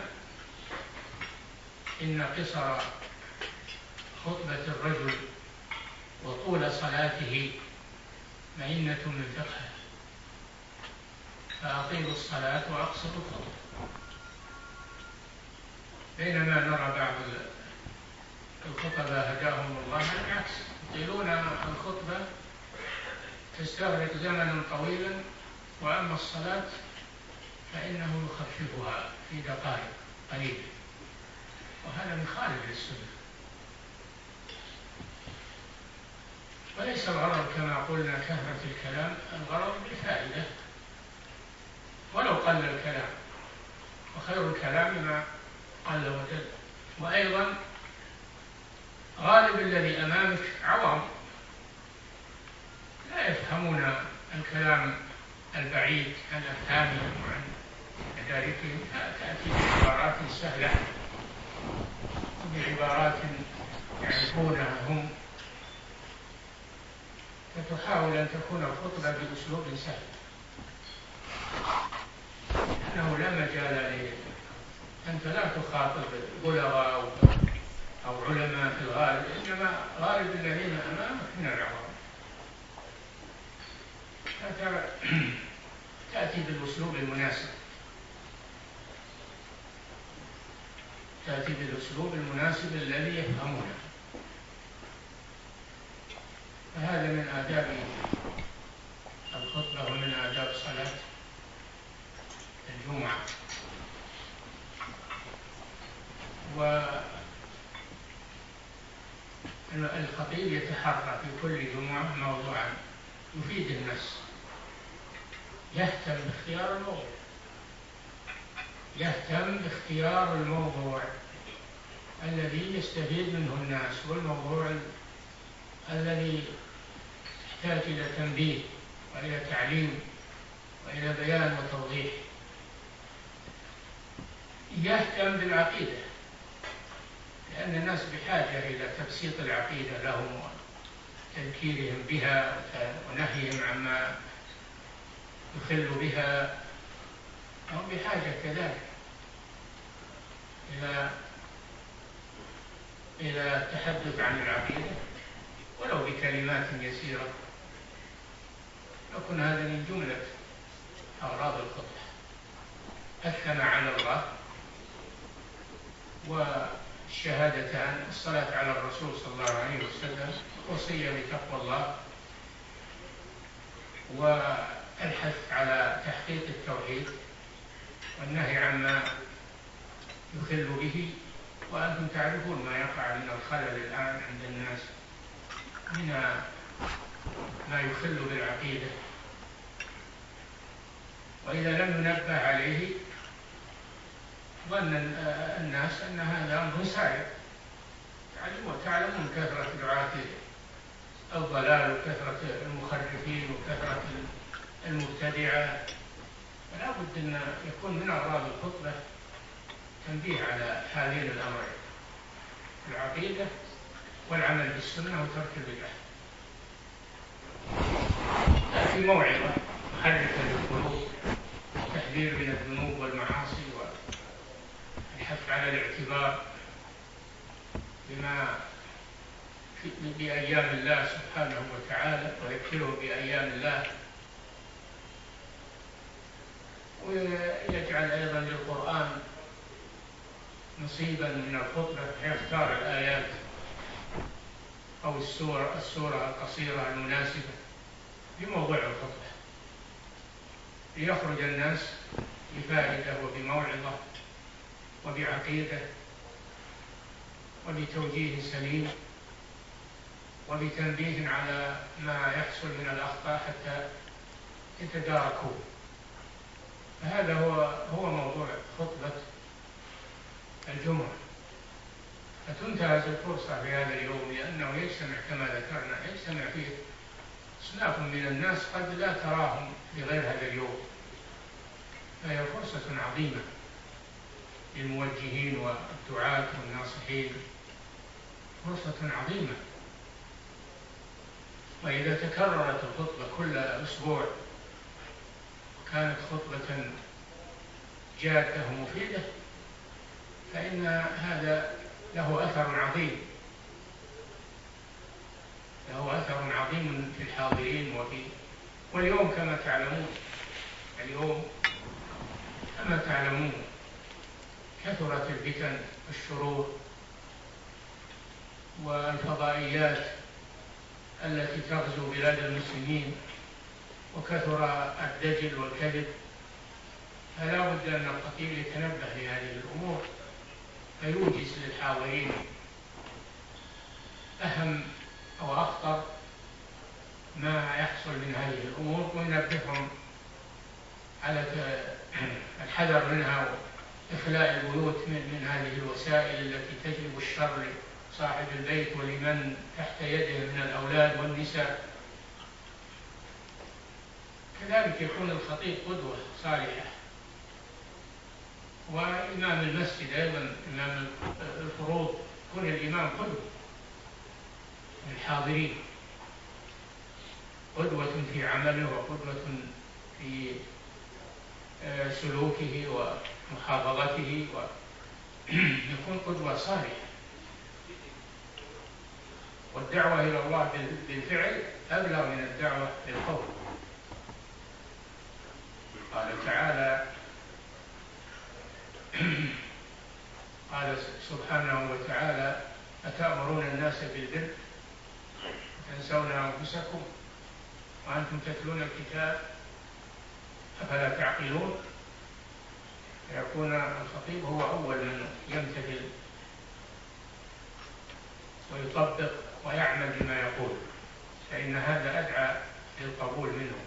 إن قصر خطبة الرجل وطول صلاته مئنة من فقهه، فأطيلوا الصلاة وأقصروا الخطبة. بينما نرى بعض الخطباء هداهم الله بالعكس، يطيلون الخطبة تستغرق زمنا طويلا، وأما الصلاة فإنه يخففها في دقائق قليلة، وهذا مخالف للسنة. وليس الغرض كما قلنا كثرة الكلام، الغرض بالفائدة ولو قل الكلام، وخير الكلام ما قل ودل. وأيضا غالب الذي أمامك عوام لا يفهمون الكلام البعيد عن أفهامهم وعن مداركهم، تأتي بعبارات سهلة بعبارات يعرفونها هم، فتحاول أن تكون الخطبة بأسلوب سهل، أنه لا مجال ل أنت لا تخاطب بلغاء أو علماء في الغالب، إنما غالب الذين أمامك من العوام، تأتي بالأسلوب المناسب تأتي بالأسلوب المناسب الذي يفهمونه. فهذا من آداب الخطبة ومن آداب صلاة الجمعة. والخطيب يتحرى في كل جمعة موضوعا يفيد الناس، يهتم باختيار الموضوع يهتم باختيار الموضوع الذي يستفيد منه الناس، والموضوع الذي يحتاج إلى تنبيه وإلى تعليم وإلى بيان وتوضيح. يهتم بالعقيدة، لأن الناس بحاجة إلى تبسيط العقيدة لهم وتذكيرهم بها ونهيهم عما يخل بها، هم بحاجة كذلك إلى إلى التحدث عن العقيدة ولو بكلمات يسيرة. يكون هذا من جملة أغراض الخطبة: الثناء على الله، والشهادتان، الصلاة على الرسول صلى الله عليه وسلم، وصية بتقوى الله، والحث على تحقيق التوحيد والنهي عما يخل به. وأنتم تعرفون ما يقع من الخلل الآن عند الناس من ما يخل بالعقيدة، وإذا لم ينبه عليه ظن الناس أن هذا أمر سائر. تعلمون كثرة دعاة الضلال وكثرة المخرفين وكثرة المبتدعة، فلا بد أن يكون من أغراض الخطبة تنبيه على هذين الأمرين: العقيدة والعمل بالسنة وترك البدع. في موعظة محركة للقلوب، تحذير من الذنوب والمعاصي، والحث على الاعتبار بما بأيام الله سبحانه وتعالى، ويذكره بأيام الله، ويجعل أيضا للقرآن نصيبا من الخطبة، فيختار الآيات أو السورة السورة القصيرة المناسبة لموضوع الخطبة، ليخرج الناس بفائدة وبموعظة وبعقيدة وبتوجيه سليم وبتنبيه على ما يحصل من الأخطاء حتى يتداركوا هذا هو هو موضوع خطبة الجمعة. فتنتهز الفرصة في هذا اليوم لأنه يجتمع كما ذكرنا يجتمع فيه أصناف من الناس قد لا تراهم في غير هذا اليوم، فهي فرصة عظيمة للموجهين والدعاة والناصحين، فرصة عظيمة. وإذا تكررت الخطبة كل أسبوع وكانت خطبة جادة ومفيدة فإن هذا له أثر عظيم، له أثر عظيم في الحاضرين. وفي واليوم كما تعلمون اليوم كما تعلمون كثرت الفتن والشرور والفضائيات التي تغزو بلاد المسلمين، وكثر الدجل والكذب، فلا بد أن الخطيب يتنبه لهذه الأمور فيوجز للحاضرين أهم أو أخطر ما يحصل من هذه الأمور، وينبههم على الحذر منها وإخلاء البيوت من, من هذه الوسائل التي تجلب الشر لصاحب البيت ولمن تحت يده من الأولاد والنساء. كذلك يكون الخطيب قدوة صالحة، وإمام المسجد أيضا إمام الفروض يكون الإمام قدوة للحاضرين، قدوة في عمله وقدوة في سلوكه ومحافظته، ويكون قدوة صالحة. والدعوة إلى الله بالفعل أبلغ من الدعوة بالقول. قال تعالى قال سبحانه وتعالى أتأمرون الناس بالبر وتنسون أنفسكم وأنتم تتلون الكتاب أفلا تعقلون. يكون الخطيب هو أول من يمتثل ويطبق ويعمل بما يقول، فإن هذا أدعى للقبول منه.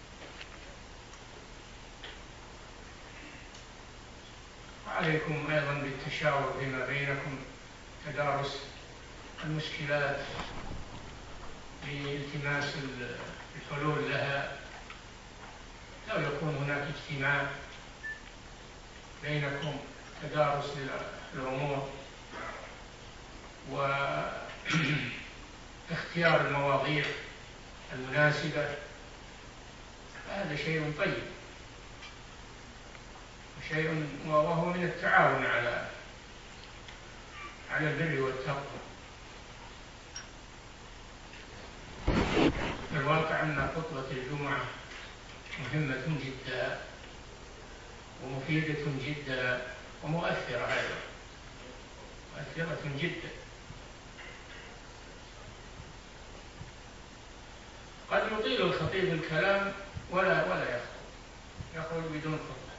وعليكم أيضا بالتشاور فيما بينكم، تدارس المشكلات لالتماس الحلول لها. لو يكون هناك اجتماع بينكم تدارس للأمور واختيار المواضيع المناسبة، هذا شيء طيب شيء وهو من التعاون على على البر والتقوى. الواقع أن خطبة الجمعة مهمة جدا ومفيدة جدا ومؤثرة أيضا، مؤثرة جدا. قد يطيل الخطيب الكلام ولا ولا يخطب، يخرج بدون خطبة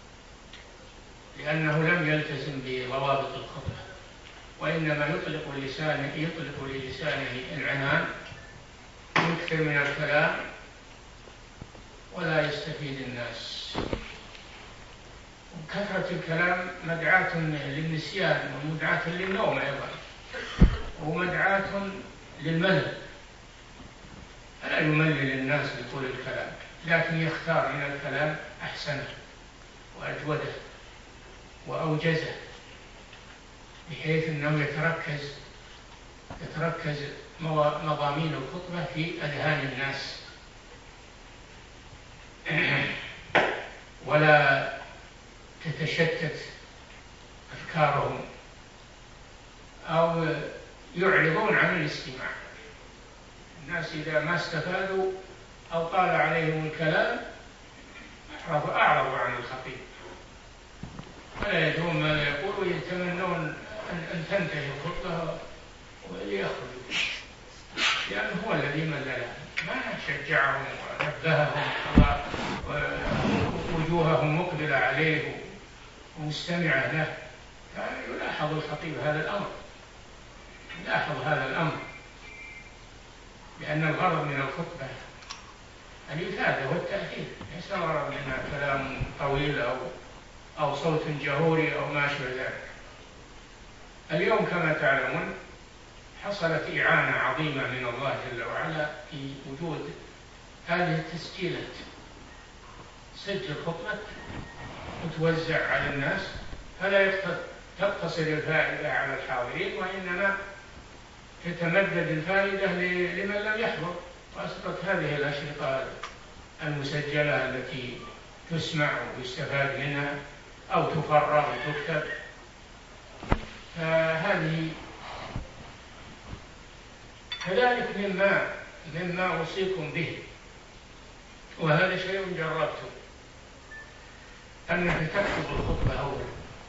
لأنه لم يلتزم بضوابط الخطبة، وإنما يطلق لسانه يطلق للسانه العنان، يكثر من الكلام ولا يستفيد الناس. كثرة الكلام مدعاة للنسيان ومدعاة للنوم أيضا، ومدعاة للملل، فلا يملل الناس بطول الكلام، لكن يختار من الكلام أحسنه وأجوده وأوجزه، بحيث أنه يتركز يتركز مضامين الخطبة في أذهان الناس، ولا تتشتت أفكارهم أو يعرضون عن الاستماع. الناس إذا ما استفادوا أو طال عليهم الكلام أعرضوا عن الخطيب، ولا يدرون ماذا يقول، ويتمنون أن تنتهي الخطبة وليخرجوا، لأنه هو الذي مللهم، ما شجعهم ونبههم ووجوههم مقبلة عليه ومستمعة له. فيلاحظ الخطيب هذا الأمر، يلاحظ هذا الأمر، لأن الغرض من الخطبة الإفادة والتأثير، ليس الغرض منها كلام طويل أو أو صوت جهوري أو ما شابه ذلك. اليوم كما تعلمون حصلت إعانة عظيمة من الله جل وعلا في وجود هذه التسجيلات، سجل خطبة وتوزع على الناس، فلا تقتصر الفائدة على الحاضرين وإنما تتمدد الفائدة لمن لم يحضر. وأصبحت هذه الأشرطة المسجلة التي تسمع ويستفاد منها أو تفرغ وتكتب، فهذه كذلك مما مما أوصيكم به، وهذا شيء جربته، أنك تكتب الخطبة أولا،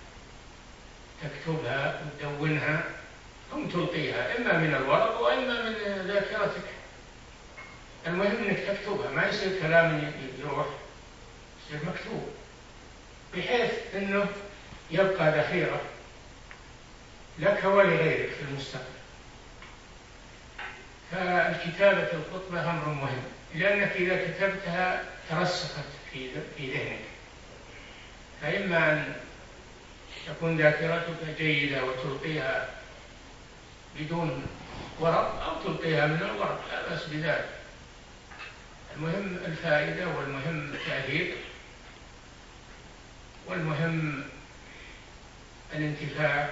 تكتبها وتدونها ثم تلقيها إما من الورق وإما من ذاكرتك. المهم أنك تكتبها، ما يصير كلام يروح، يصير مكتوب بحيث أنه يبقى ذخيرة لك ولغيرك في المستقبل. فالكتابة الخطبة أمر مهم، لأنك إذا كتبتها ترسخت في في ذهنك، فإما أن تكون ذاكرتك جيدة وتلقيها بدون ورق أو تلقيها من الورق، لا بأس بذلك. المهم الفائدة، والمهم التأثير، والمهم الانتفاع.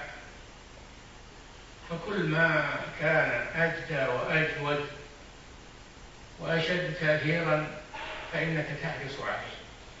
فكل ما كان أجدى وأجود وأشد تأثيرا فإنك تحرص عليه.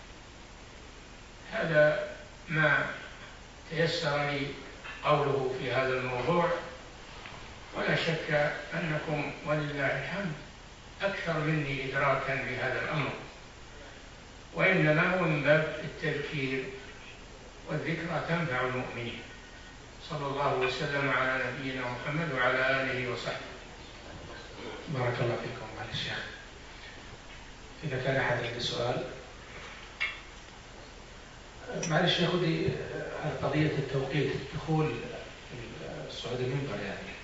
هذا ما تيسر لي قوله في هذا الموضوع، ولا شك أنكم ولله الحمد أكثر مني إدراكا لهذا الأمر، وإنما هو من باب التذكير، والذكرى تنفع المؤمنين. صلى الله وسلم على نبينا محمد وعلى آله وصحبه. بارك الله فيكم. معلش يعني إذا كان أحد عنده سؤال. معلش يا أخوي، قضية التوقيت، دخول الصعود المنبر يعني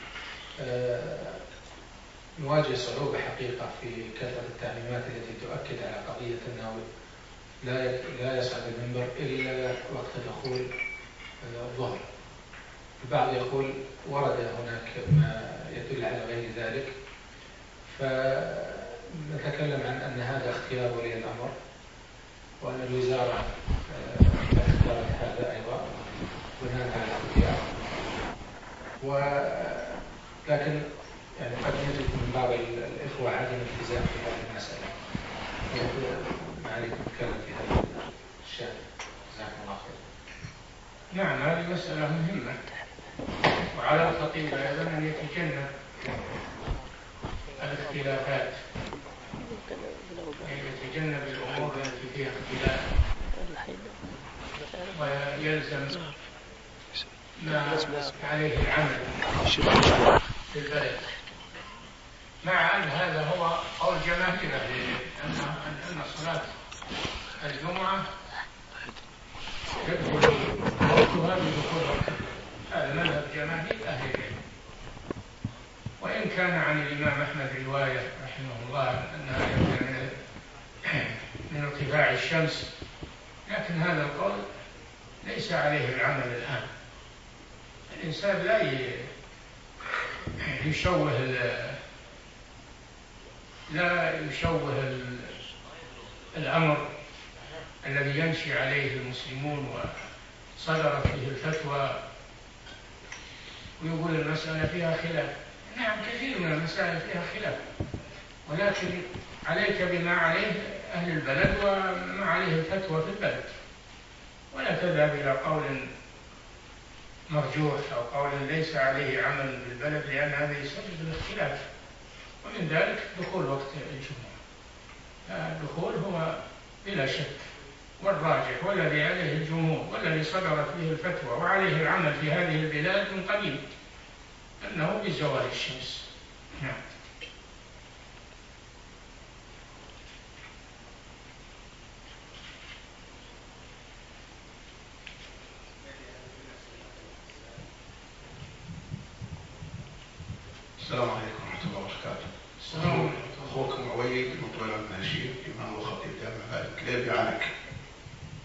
نواجه صعوبة حقيقة في كثرة التعليمات التي تؤكد على قضية أنه لا لا يصعد المنبر إلا وقت دخول الظهر. البعض يقول ورد هناك ما يدل على غير ذلك، فنتكلم عن أن هذا اختيار ولي الأمر، وأن الوزارة اختارت هذا أيضا بناء على الاختيار، ولكن يعني قد يجد من بعض الإخوة عدم التزام في هذه المسألة. ما عليك نتكلم في هذا الشأن. جزاكم الله خير. نعم، هذه مسألة مهمة، وعلى الخطيب أيضا أن يتجنب الاختلافات، يتجنب الأمور التي فيها اختلاف، ويلزم ما عليه العمل في البلد. مع أن هذا هو قول جماهير أن أن صلاة الجمعة يدخل وقتها بدخول وقتها، هذا مذهب جماهير أهل العلم. وإن كان عن الإمام أحمد رواية رحمه الله أنها يبدأ من من ارتفاع الشمس، لكن هذا القول ليس عليه العمل الآن. الإنسان لا يشوه لا يشوه الأمر الذي يمشي عليه المسلمون وصدرت فيه الفتوى ويقول المسألة فيها خلاف. نعم، كثير من المسائل فيها خلاف، ولكن عليك بما عليه أهل البلد وما عليه الفتوى في البلد، ولا تذهب إلى قول مرجوح أو قول ليس عليه عمل بالبلد، لأن هذا يسبب الاختلاف. ومن ذلك دخول وقت الجمعة، الدخول هو بلا شك والراجح والذي عليه الجمهور والذي صدرت به الفتوى وعليه العمل في هذه البلاد من قبيل أنه بزوال الشمس. نعم. السلام عليكم ورحمة الله وبركاته. السلام. أخوكم عويد من طويلة الناشئين، إمام وخطيب جامع مالك ليبي عنك.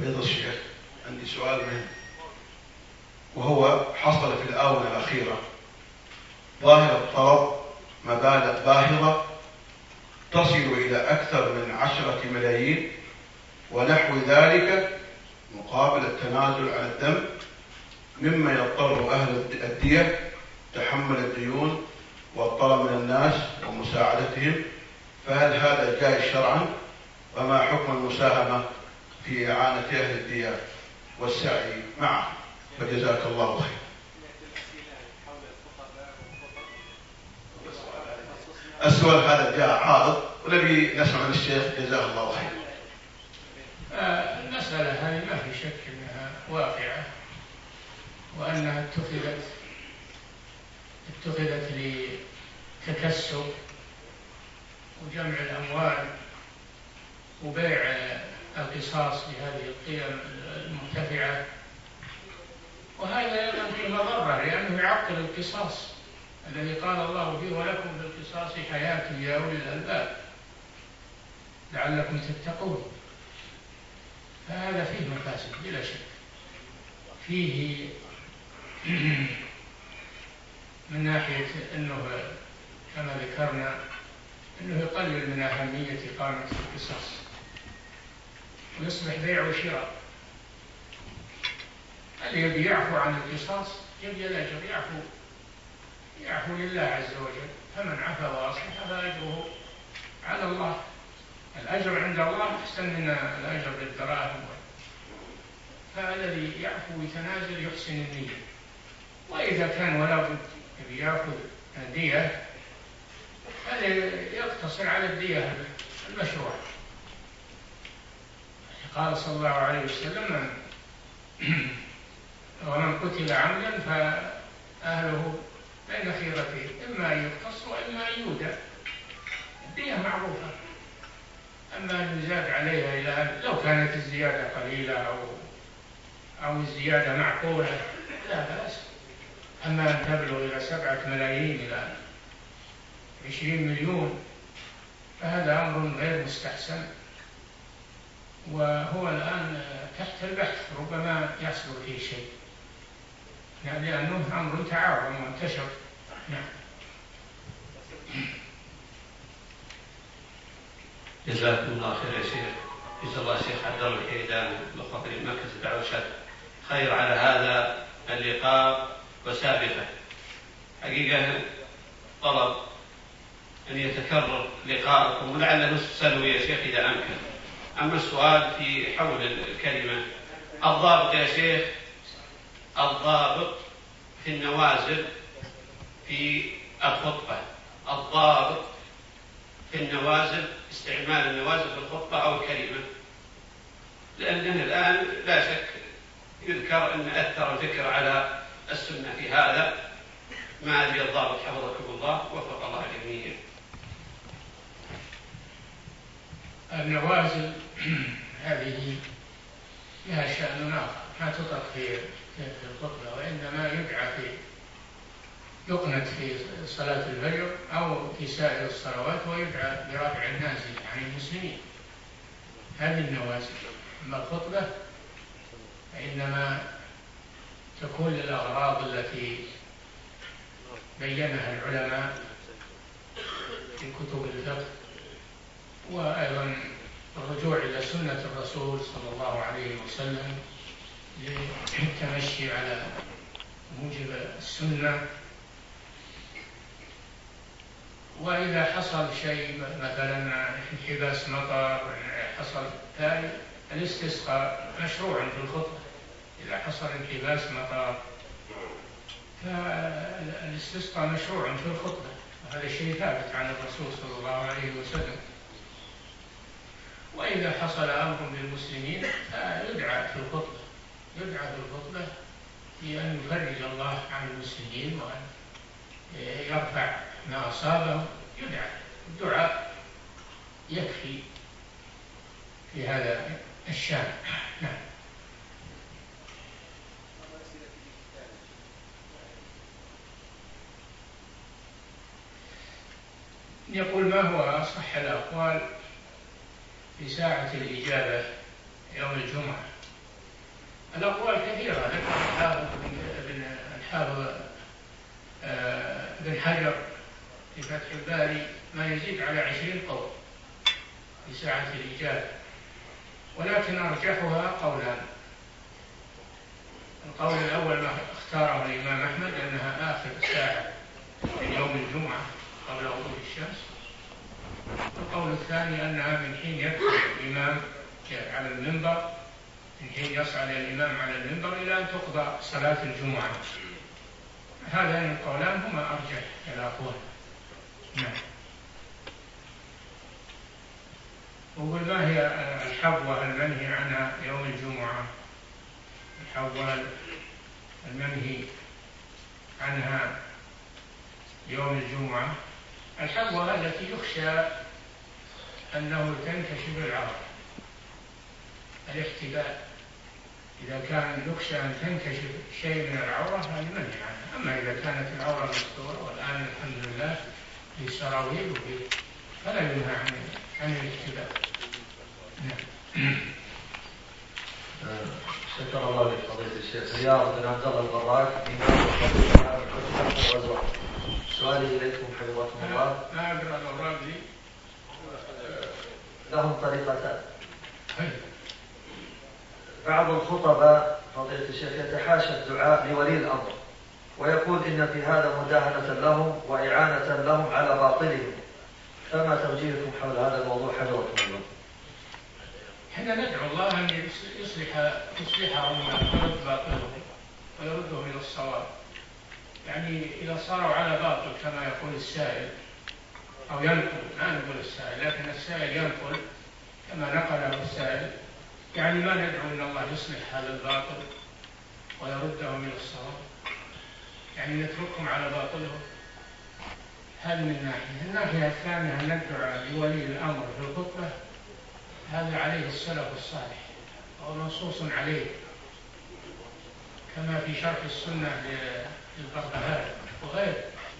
فضيلة الشيخ عندي سؤال مهم، وهو حصل في الآونة الأخيرة ظاهرة طلب مبالغ باهظة تصل إلى أكثر من عشرة ملايين ونحو ذلك مقابل التنازل عن الدم، مما يضطر أهل الدية تحمل الديون والطلب من الناس ومساعدتهم، فهل هذا جائز شرعا؟ وما حكم المساهمة في إعانة أهل الدية والسعي معه؟ فجزاك الله خير. السؤال هذا جاء عارض ونبي نسمع من الشيخ جزاه الله خير. المسألة هذه ما في شك أنها واقعة، وأنها اتخذت اتخذت لتكسب وجمع الأموال وبيع القصاص بهذه القيم المرتفعة، وهذا أيضا فيه مضرة لأنه يعطل القصاص الذي قال الله فيه ولكم في القصاص حياة يا أولي الألباب لعلكم تتقون. فهذا فيه مفاسد بلا شك، فيه من ناحية أنه كما ذكرنا أنه يقلل من أهمية إقامة القصاص ويصبح بيع وشراء. اللي يبي يعفو عن القصاص يبي الأجر يعفو يعفو لله عز وجل، فمن عفا وأصلح فأجره على الله. الأجر عند الله أحسن من الأجر بالدراهم. فالذي يعفو ويتنازل يحسن النية، وإذا كان ولا بد يبي يأخذ دية فليقتصر على الدية المشروعة. قال صلى الله عليه وسلم ومن قتل عمدا فأهله بين خيرتين إما أن يقتص وإما أن يودى. الدية معروفة، أما أن يزاد عليها إلى لو كانت الزيادة قليلة أو أو الزيادة معقولة لا بأس. أما أن تبلغ إلى سبعة ملايين إلى عشرين مليون فهذا أمر غير مستحسن، وهو الآن تحت البحث، ربما يحصل فيه شيء يعني لأنه أمر تعاون وانتشر. نعم. جزاكم الله خير يا شيخ. جزا الله الشيخ عبد الله الحيدان مخبر مركز دعوة شد خير على هذا اللقاء وسابقه. حقيقة طلب أن يتكرر لقاءكم ولعله نسأله يا شيخ إذا أمكن. أما السؤال في حول الكلمة، الضابط يا شيخ الضابط في النوازل في الخطبة، الضابط في النوازل استعمال النوازل في الخطبة أو الكلمة، لأنه الآن لا شك يذكر أن أثر الفكر على السنة في هذا. ما أدري الضابط حفظكم الله وفق الله الجميع. النوازل هذه لها شأن آخر، ما تطلق في الخطبة، وإنما يدعى في يقنت في صلاة الفجر أو في سائر الصلوات ويدعى برفع النازل عن المسلمين. هذه النوازل. أما الخطبة فإنما تكون للأغراض التي بينها العلماء في كتب الفقه، وأيضا الرجوع إلى سنة الرسول صلى الله عليه وسلم للتمشي على موجب السنة. وإذا حصل شيء مثلا انحباس مطر حصل الاستسقاء مشروع في الخطبة. إذا حصل انحباس مطر فالاستسقاء مشروع في الخطبة، وهذا شيء ثابت عن الرسول صلى الله عليه وسلم. وإذا حصل أمر للمسلمين فيدعى في الخطبة يدعى في الخطبة بأن يفرج الله عن المسلمين وأن يرفع ما أصابهم. يدعى الدعاء يكفي في هذا الشأن. نعم. يقول ما هو أصح الأقوال في ساعة الإجابة يوم الجمعة الأقوال كثيرة، ذكر الحافظ بن الحافظ بن حجر في فتح الباري ما يزيد على عشرين قول في ساعة الإجابة، ولكن أرجحها قولان. القول الأول ما اختاره الإمام أحمد أنها آخر ساعة من يوم الجمعة قبل غروب الشمس. القول الثاني أنها من حين يدخل الإمام على المنبر، من حين يصعد الإمام على المنبر إلى أن تقضى صلاة الجمعة. هذان القولان هما أرجح الأقوال. نعم. وقل ما هي الحبوة المنهي عنها يوم الجمعة؟ الحبوة المنهي عنها يوم الجمعة الحبوة التي يخشى أنه تنكشف العورة، الاحتباء. إذا كان يخشى أن تنكشف شيء من العورة هذا منهي عنها. أما إذا كانت العورة مستورة والآن الحمد لله في سراويل وفي فلا ينهى عن عن الاحتباء. نعم. شكر الله لك فضيلة الشيخ. رياض بن عبد الله البراك إمام الخطيب. سؤالي إليكم حفظكم الله. ما أقرأ الأوراق لي. لهم طريقتان. بعض الخطباء فضيلة الشيخ يتحاشى الدعاء لولي الأمر ويقول إن في هذا مداهنة لهم وإعانة لهم على باطلهم، فما توجيهكم حول هذا الموضوع حفظكم الله؟ احنا ندعو الله أن يصلح يصلحهم ويرد باطلهم ويردهم إلى الصواب. يعني إذا صاروا على باطل كما يقول السائل أو ينقل، ما نقول السائل لكن السائل ينقل كما نقله السائل، يعني ما ندعو أن الله يصلح هذا الباطل ويردهم إلى الصواب، يعني نتركهم على باطلهم. هذه من ناحية. الناحية الثانية أن ندعو لولي الأمر في الخطبة، هذا عليه السلف الصالح ومنصوص عليه كما في شرح السنة للبربهاري وغيره.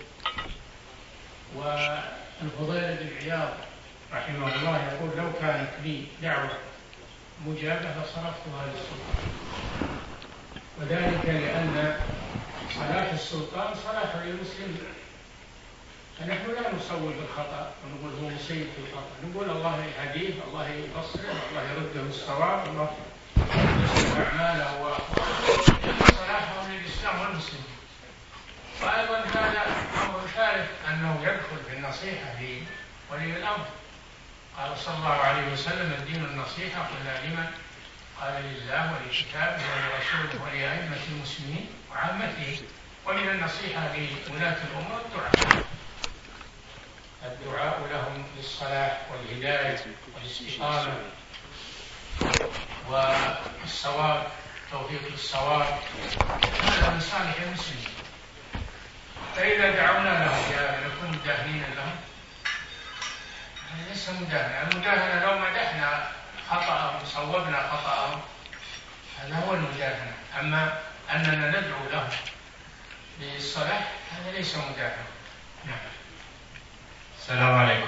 والفضيل بن عياض رحمه الله يقول لو كانت لي دعوة مجابة فصرفتها للسلطان، وذلك لأن صلاح السلطان صلاح للمسلمين، فنحن لا نصور بالخطأ ونقول هو مسيء في الخطأ، نقول الله يهديه، الله يبصره، الله يرده الصواب، الله يصلح أعماله وصلاحه للإسلام والمسلمين. وأيضا هذا أمر ثالث أنه يدخل في النصيحة لولي الأمر. قال صلى الله عليه وسلم الدين النصيحة، قلنا لمن؟ قال لله ولكتابه ولرسوله ولأئمة المسلمين وعامته. ومن النصيحة لولاة الأمور الدعاء الدعاء لهم بالصلاح والهداية والاستقامة والصواب، توفيق الصواب، هذا من صالح المسلمين. فإذا دعونا لهم نكون مداهنين لهم، هذا ليس مداهنة. المداهنة لو مدحنا خطأهم صوبنا خطأهم هذا هو المداهنة. أما أننا ندعو لهم بالصلاح هذا ليس مداهنة. نعم. السلام عليكم.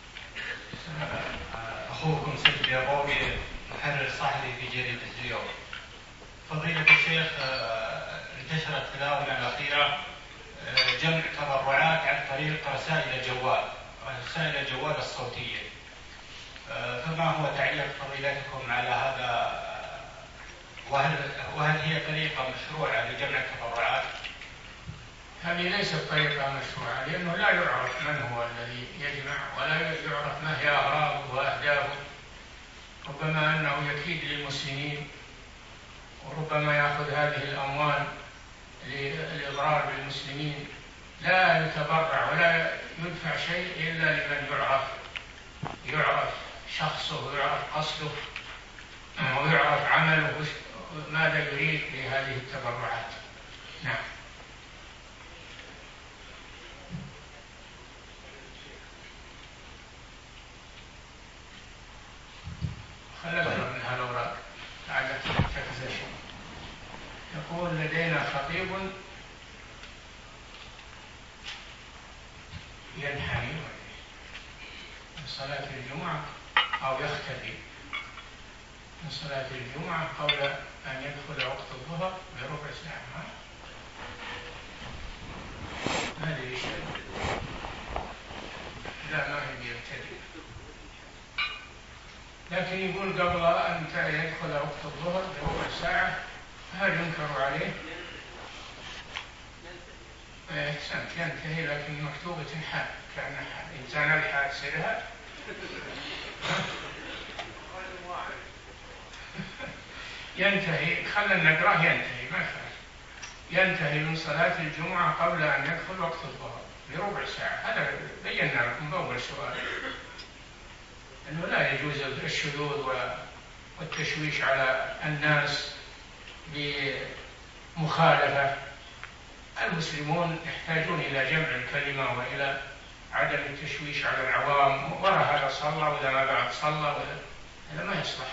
أخوكم سيد اليابوي محرر صحفي في جريدة اليوم. فضيلة الشيخ انتشرت في الآونة الأخيرة جمع تبرعات عن طريق رسائل الجوال، رسائل الجوال الصوتية، فما هو تعليق فضيلتكم على هذا؟ وهل, وهل هي طريقة مشروعة لجمع التبرعات؟ هذه ليست طريقة مشروعة، لأنه لا يعرف من هو الذي يجمع ولا يعرف ما هي أغراضه وأهدافه. ربما أنه يكيد للمسلمين، وربما يأخذ هذه الأموال للإضرار بالمسلمين. لا يتبرع ولا يدفع شيء إلا لمن يعرف يعرف شخصه ويعرف قصده ويعرف عمله ماذا يريد بهذه التبرعات. نعم. خلفنا من هالأوراق عادة تكزش. يقول لدينا خطيب ينحني في صلاة الجمعة أو يختفي من صلاة الجمعة قبل أن يدخل وقت الظهر بربع ساعة. ما أدري إيش لا ما هي يبتدئ، لكن يقول قبل أن يدخل وقت الظهر بربع ساعة، هل ينكر عليه؟ أحسنت ينتهي، لكن مكتوبة حال كأن إنسان الحال سرها ينتهي، خلنا نقرأه ينتهي ما يخالف، ينتهي من صلاة الجمعة قبل أن يدخل وقت الظهر بربع ساعة. هذا بينا لكم بأول سؤال أنه لا يجوز الشذوذ والتشويش على الناس بمخالفة. المسلمون يحتاجون إلى جمع الكلمة وإلى عدم التشويش على العوام، ورا هذا صلى وإذا ما بعد صلى، هذا ما يصلح،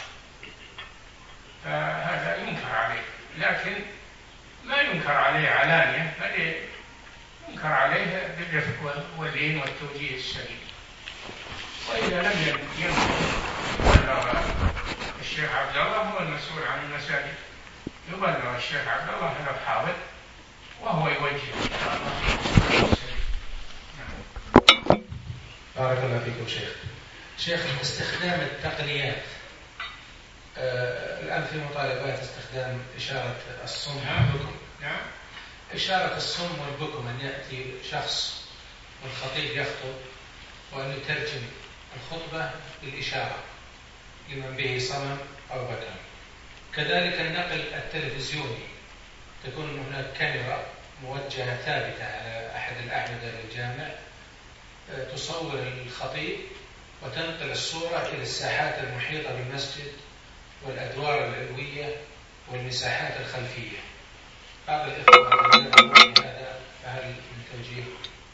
فهذا ينكر عليه، لكن ما ينكر عليه علانية، بل ينكر عليه بالرفق واللين والتوجيه السليم. وإذا لم ينكر الشيخ عبد الله هو المسؤول عن المساجد، يبلغ الشيخ عبد الله هذا حاضر وهو يوجه إن شاء الله. بارك الله فيكم شيخ. شيخ استخدام التقنيات آه الآن في مطالبات استخدام إشارة الصم والبكم. نعم. إشارة الصم والبكم أن يأتي شخص والخطيب يخطب وأن يترجم الخطبة بالإشارة لمن به صمم أو بكم. كذلك النقل التلفزيوني، تكون هناك كاميرا موجهة ثابتة على أحد الأعمدة للجامع تصور الخطيب وتنقل الصورة إلى الساحات المحيطة بالمسجد والأدوار العلوية والمساحات الخلفية. بعض الإخوة يقولون هذا، فهل من توجيه؟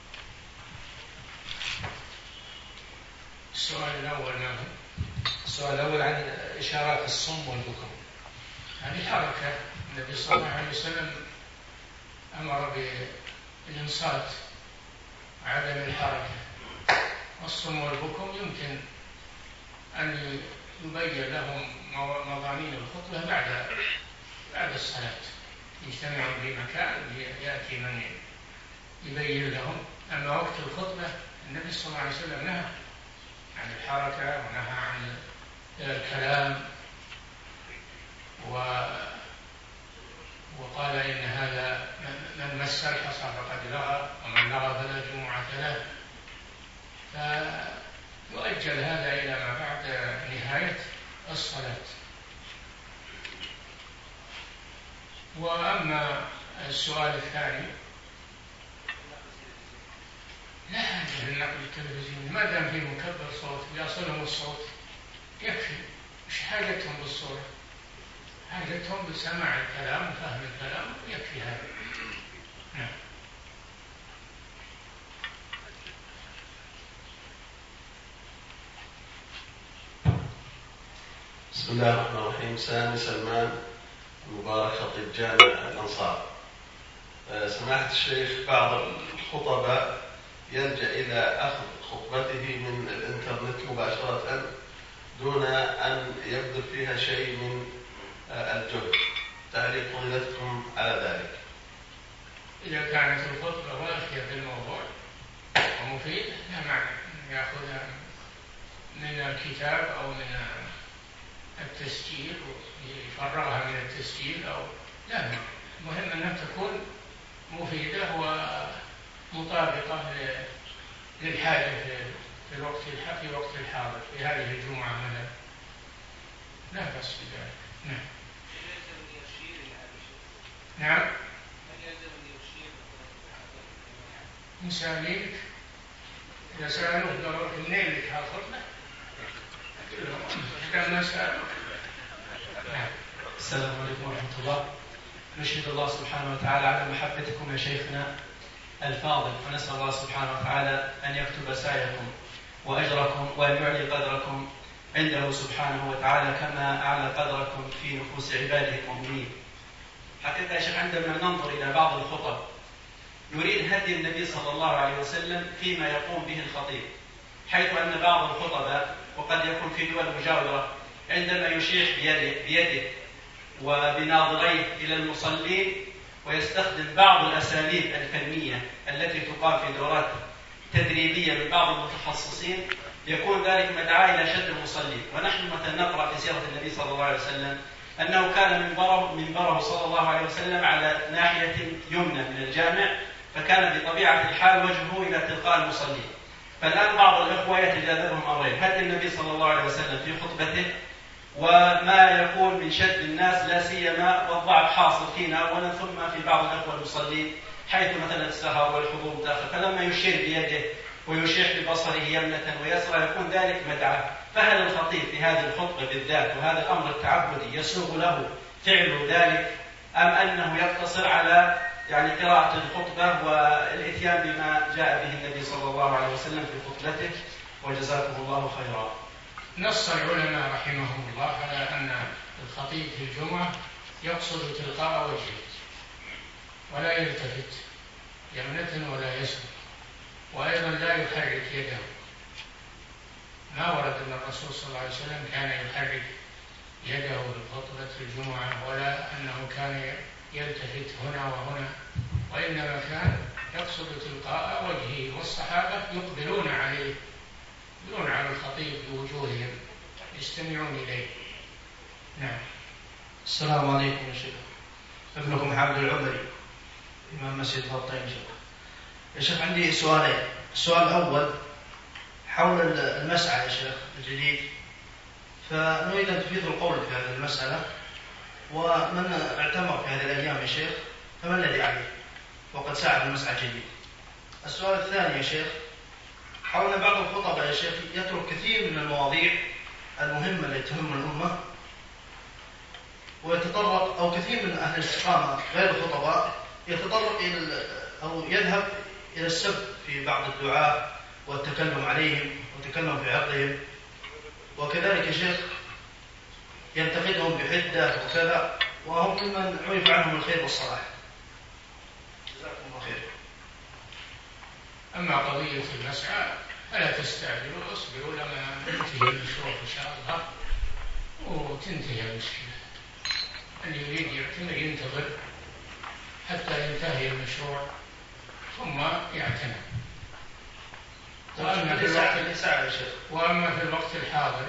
السؤال الأول ما هو؟ السؤال الأول عن إشارات الصم والبكم. هذه حركة، النبي صلى الله عليه وسلم أمر بالإنصات وعدم الحركة. والصم والبكم يمكن أن يبين لهم مضامين الخطبة بعد بعد الصلاة، يجتمعون في مكان يأتي من يبين لهم. أما وقت الخطبة النبي صلى الله عليه وسلم نهى عن الحركة ونهى عن الكلام، و وقال إن هذا من مس الحصى فقد لغى ومن لغى فلا جمعة له، فيؤجل هذا إلى ما بعد نهاية الصلاة. وأما السؤال الثاني، لا حاجة للنقل التلفزيوني ما دام فيه مكبر صوت يصلهم الصوت يكفي. مش حاجتهم بالصورة، حاجتهم بسماع الكلام وفهم الكلام يكفي هذا. نعم. بسم الله الرحمن الرحيم. سامي سلمان مبارك خطيب جامع الأنصار. سماحة الشيخ، بعض الخطباء يلجأ إلى أخذ خطبته من الإنترنت مباشرة دون أن يبذل فيها شيء من الجهد. تعليق فضيلتكم على ذلك؟ إذا كانت الخطبة واقية في الموضوع ومفيدة لا معنى أن يأخذها من الكتاب أو من التسجيل ويفرغها من التسجيل أو لا معنى. المهم أنها تكون مفيدة ومطابقة للحاجة في الوقت في وقت الحاضر في هذه الجمعة مثلا، لا بأس بذلك. نعم. نعم. مساليك إذا سألوه قالوا منين لك هالخطبة؟ كما سألوك. السلام عليكم ورحمة الله. نشهد الله سبحانه وتعالى على محبتكم يا شيخنا الفاضل، ونسأل الله سبحانه وتعالى أن يكتب سعيكم وأجركم وأن يعلي قدركم عنده سبحانه وتعالى كما أعلى قدركم في نفوس عباده المؤمنين. حقيقة يا شيخ عندما ننظر إلى بعض الخطب نريد هدي النبي صلى الله عليه وسلم فيما يقوم به الخطيب، حيث أن بعض الخطباء وقد يكون في دول مجاورة عندما يشير بيده, بيده وبناظريه إلى المصلين ويستخدم بعض الأساليب الفنية التي تقام في دورات تدريبية من بعض المتخصصين، يكون ذلك مدعاة إلى شد المصلين. ونحن مثلا نقرأ في سيرة النبي صلى الله عليه وسلم أنه كان منبره, منبره صلى الله عليه وسلم على ناحية يمنى من الجامع، فكان بطبيعة الحال وجهه إلى تلقاء المصلين. فالآن بعض الأخوة يتجاذبهم أمرين: هدي النبي صلى الله عليه وسلم في خطبته وما يقول من شد الناس، لا سيما والضعف حاصل فينا أولا ثم في بعض الأخوة المصلين، حيث مثلا السهر والحضور متأخر، فلما يشير بيده ويشير ببصره يمنة ويسرى يكون ذلك مدعاة. فهل الخطيب في هذه الخطبة بالذات وهذا الأمر التعبدي يسوغ له فعل ذلك، أم أنه يقتصر على يعني قراءة الخطبة والإتيان بما جاء به النبي صلى الله عليه وسلم في خطبته؟ وجزاكم الله خيرا. نص العلماء رحمهم الله على أن الخطيب في الجمعة يقصد تلقاء وجهه ولا يلتفت يمنة ولا يسرى، وأيضا لا يحرك يده. ما ورد أن الرسول صلى الله عليه وسلم كان يحرك يده في خطبة الجمعة، ولا أنه كان يلتفت هنا وهنا، وإنما كان يقصد تلقاء وجهه، والصحابة يقبلون عليه، يقبلون على الخطيب بوجوههم يستمعون إليه. نعم. السلام عليكم يا شيخ، ابنكم حامد العمري إمام مسجد البطين. يا شيخ عندي سؤالين. السؤال الأول حول المسعى يا شيخ الجديد، فنريد أن تفيد القول في هذه المسألة، ومن اعتمر في هذه الأيام يا شيخ فما الذي عليه وقد ساعد المسعى الجديد. السؤال الثاني يا شيخ حول بعض الخطباء يا شيخ يترك كثير من المواضيع المهمة التي تهم الأمة، ويتطرق أو كثير من أهل الاستقامة غير الخطباء يتطرق إلى أو يذهب إلى السب في بعض الدعاة والتكلم عليهم والتكلم في عرضهم، وكذلك يا شيخ ينتقدهم بحدة وكذا، وهم ممن عرف عنهم الخير والصلاح. جزاكم الله خير. أما قضية المسعى فلا تستعجلوا، اصبروا لما ينتهي المشروع إن شاء الله وتنتهي المشكلة. اللي يريد يعتمر ينتظر حتى ينتهي المشروع ثم يعتمر. وأما في الوقت, وأما في الوقت الحاضر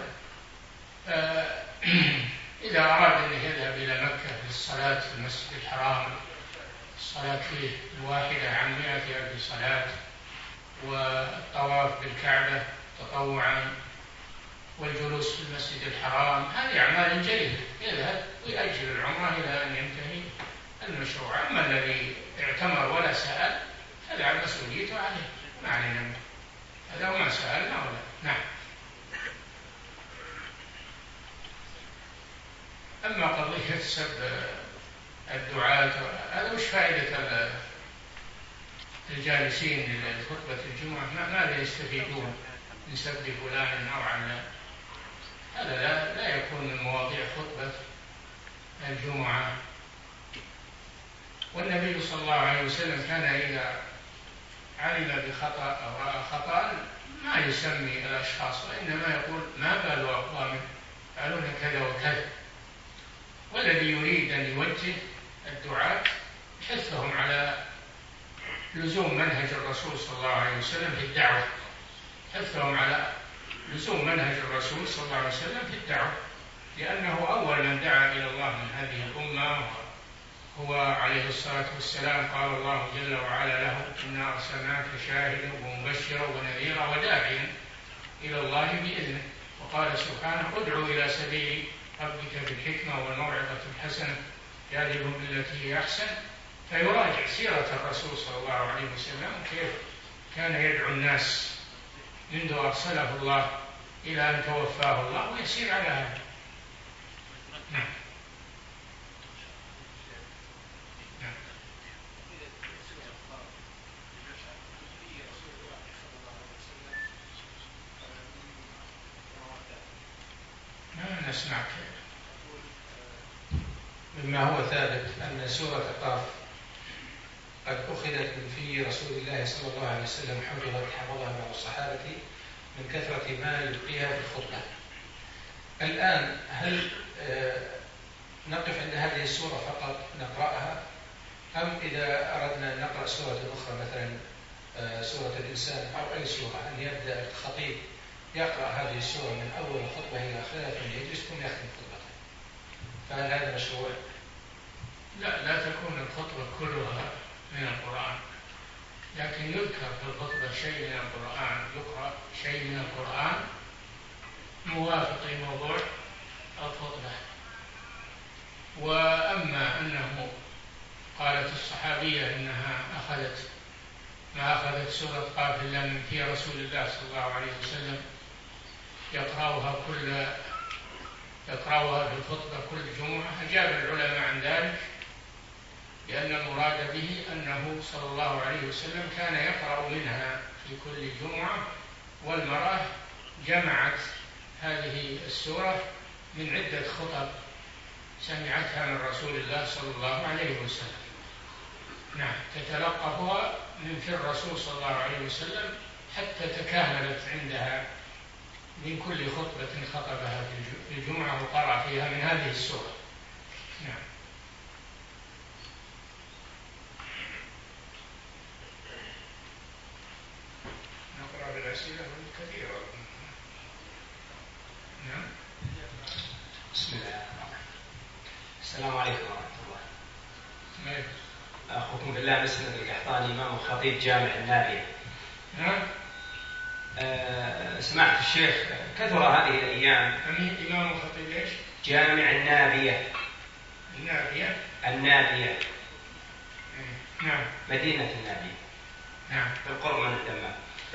إذا أراد أن يذهب إلى مكة للصلاة في المسجد الحرام، الصلاة فيه الواحدة عن مئة ألف صلاة، والطواف بالكعبة تطوعا، والجلوس في المسجد الحرام، هذه أعمال جليلة، يذهب ويأجل العمرة إلى أن ينتهي المشروع. أما الذي اعتمر ولا سأل هذا مسؤوليته عليه، ما علينا منه، هذا ما سألنا ولا. نعم. أما قضية سب الدعاة هذا وش فائدة الجالسين لخطبة الجمعة؟ ماذا يستفيدون من سب فلان أو علان؟ هذا لا, لا يكون من مواضيع خطبة الجمعة. والنبي صلى الله عليه وسلم كان إذا علم بخطأ أو رأى خطأ ما يسمي الأشخاص، وإنما يقول ما بال أقوام يفعلون كذا وكذا. والذي يريد أن يوجه الدعاة يحثهم على لزوم منهج الرسول صلى الله عليه وسلم في الدعوة، حثهم على لزوم منهج الرسول صلى الله عليه وسلم في الدعوة، لأنه أول من دعا إلى الله من هذه الأمة هو عليه الصلاة والسلام. قال الله جل وعلا له: إنا أرسلناك شاهدا ومبشرا ونذيرا وداعيا إلى الله بإذنه. وقال سبحانه: ادعوا إلى سبيل ربك بالحكمة والموعظة الحسنة جادلهم بالتي هي أحسن. فيراجع سيرة الرسول صلى الله عليه وسلم كيف كان يدعو الناس منذ أرسله الله إلى أن توفاه الله، ويسير على هذا. نعم. ما نسمعك. مما هو ثابت أن سورة قاف قد أخذت من في رسول الله صلى الله عليه وسلم، حفظت حفظها بعض الصحابة من كثرة ما يلقيها في الخطبة. الآن هل نقف عند هذه السورة فقط نقرأها، أم إذا أردنا أن نقرأ سورة أخرى مثلا سورة الإنسان أو أي سورة أن يبدأ الخطيب يقرأ هذه السورة من أول الخطبة إلى آخرها ثم يجلس ثم يختم خطبته، فهل هذا مشروع؟ لا، لا تكون الخطبة كلها من القرآن، لكن يذكر في الخطبة شيء من القرآن، يقرأ شيء من القرآن موافق لموضوع الخطبة. وأما أنه قالت الصحابية إنها أخذت ما أخذت سورة قاف إلا من في رسول الله صلى الله عليه وسلم يقرأها كل يقرأها في الخطبة كل جمعة، أجاب العلماء عن ذلك لأن المراد به أنه صلى الله عليه وسلم كان يقرأ منها في كل جمعة، والمرأة جمعت هذه السورة من عدة خطب سمعتها من رسول الله صلى الله عليه وسلم. نعم، تتلقفها من في الرسول صلى الله عليه وسلم حتى تكاملت عندها من كل خطبة خطبها في الجمعة وقرأ فيها من هذه السورة. نعم. نقرأ بالأسئلة كثيرة. نعم. بسم الله الرحمن الرحيم. السلام عليكم ورحمة الله. عليكم. أخوكم بالله مسند القحطاني إمام وخطيب جامع النابية. نعم. أه سمعت الشيخ كثر هذه الأيام. إمام وخطيب إيش؟ جامع النابية. النابية. النابية. نعم. مدينة النابية. نعم. بالقرب من الدمام.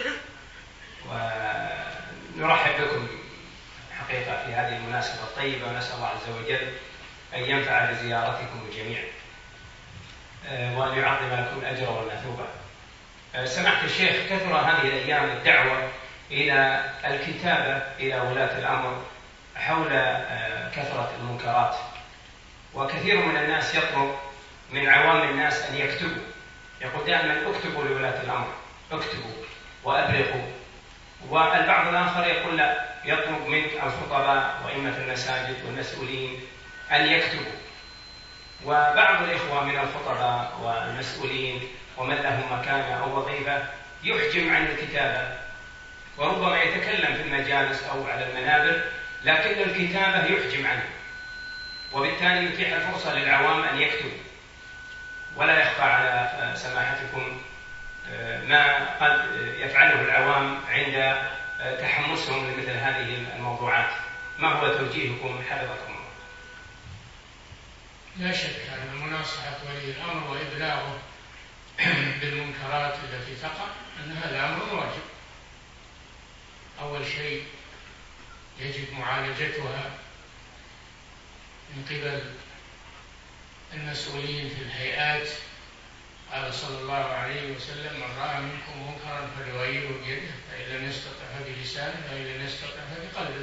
ونرحب بكم حقيقة في هذه المناسبة الطيبة، ونسأل الله عز وجل أن ينفع بزيارتكم الجميع وأن يعظم لكم الأجر والمثوبة. سمعت الشيخ كثر هذه الأيام الدعوة إلى الكتابة إلى ولاة الأمر حول كثرة المنكرات، وكثير من الناس يطلب من عوام الناس أن يكتبوا، يقول دائما اكتبوا لولاة الأمر، اكتبوا وأبلغوا. والبعض الآخر يقول لا، يطلب منك الخطباء وأئمة المساجد والمسؤولين أن يكتبوا. وبعض الإخوة من الخطباء والمسؤولين ومن لهم مكانة أو وظيفة يحجم عن الكتابة، وربما يتكلم في المجالس أو على المنابر، لكن الكتابة يحجم عنه، وبالتالي يتيح الفرصة للعوام أن يكتبوا. ولا يخفى على سماحتكم ما قد يفعله العوام عند تحمسهم لمثل هذه الموضوعات. ما هو توجيهكم حفظكم الله؟ لا شك أن مناصحة ولي الأمر وإبلاغه بالمنكرات التي تقع أن هذا أمر واجب. أول شيء يجب معالجتها من قبل المسؤولين في الهيئات. قال صلى الله عليه وسلم: من رأى منكم منكرا فليغيره بيده، فإن لم يستطع فبلسانه، فإن لم يستطع فبقلبه.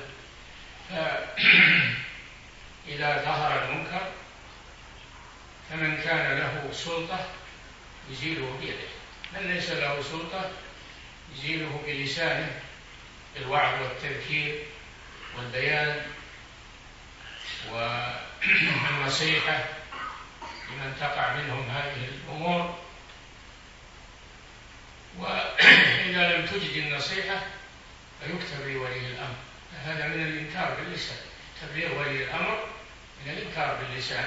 فإذا ظهر المنكر فمن كان له سلطة يزيله بيده، من ليس له سلطة يزيله بلسانه بالوعظ والتذكير والبيان والنصيحة لمن تقع منهم هذه الأمور. وإذا لم تجد النصيحة فيكتب لولي الأمر. هذا من الإنكار باللسان، تبليغ ولي الأمر من الإنكار باللسان.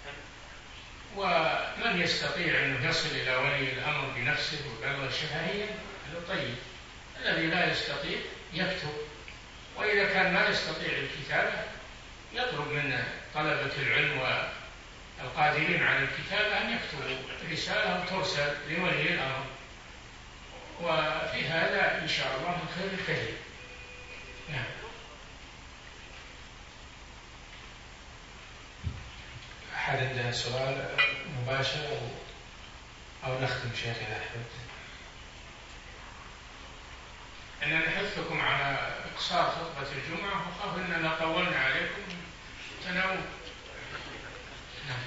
ومن يستطيع أن يصل إلى ولي الأمر بنفسه ويبلغ شفهيا هذا طيب. الذي لا يستطيع يكتب، وإذا كان ما يستطيع الكتابة يطلب من طلبة العلم والقادرين على الكتابة أن يكتبوا رسالة وترسل لولي الأمر، وفي هذا إن شاء الله الخير الكثير. نعم. أحد عنده سؤال مباشر أو أو نختم شيخ إذا أحببت؟ أنا نحثكم على إقصار خطبة الجمعة، وخاف أننا طولنا عليكم تناول. نعم.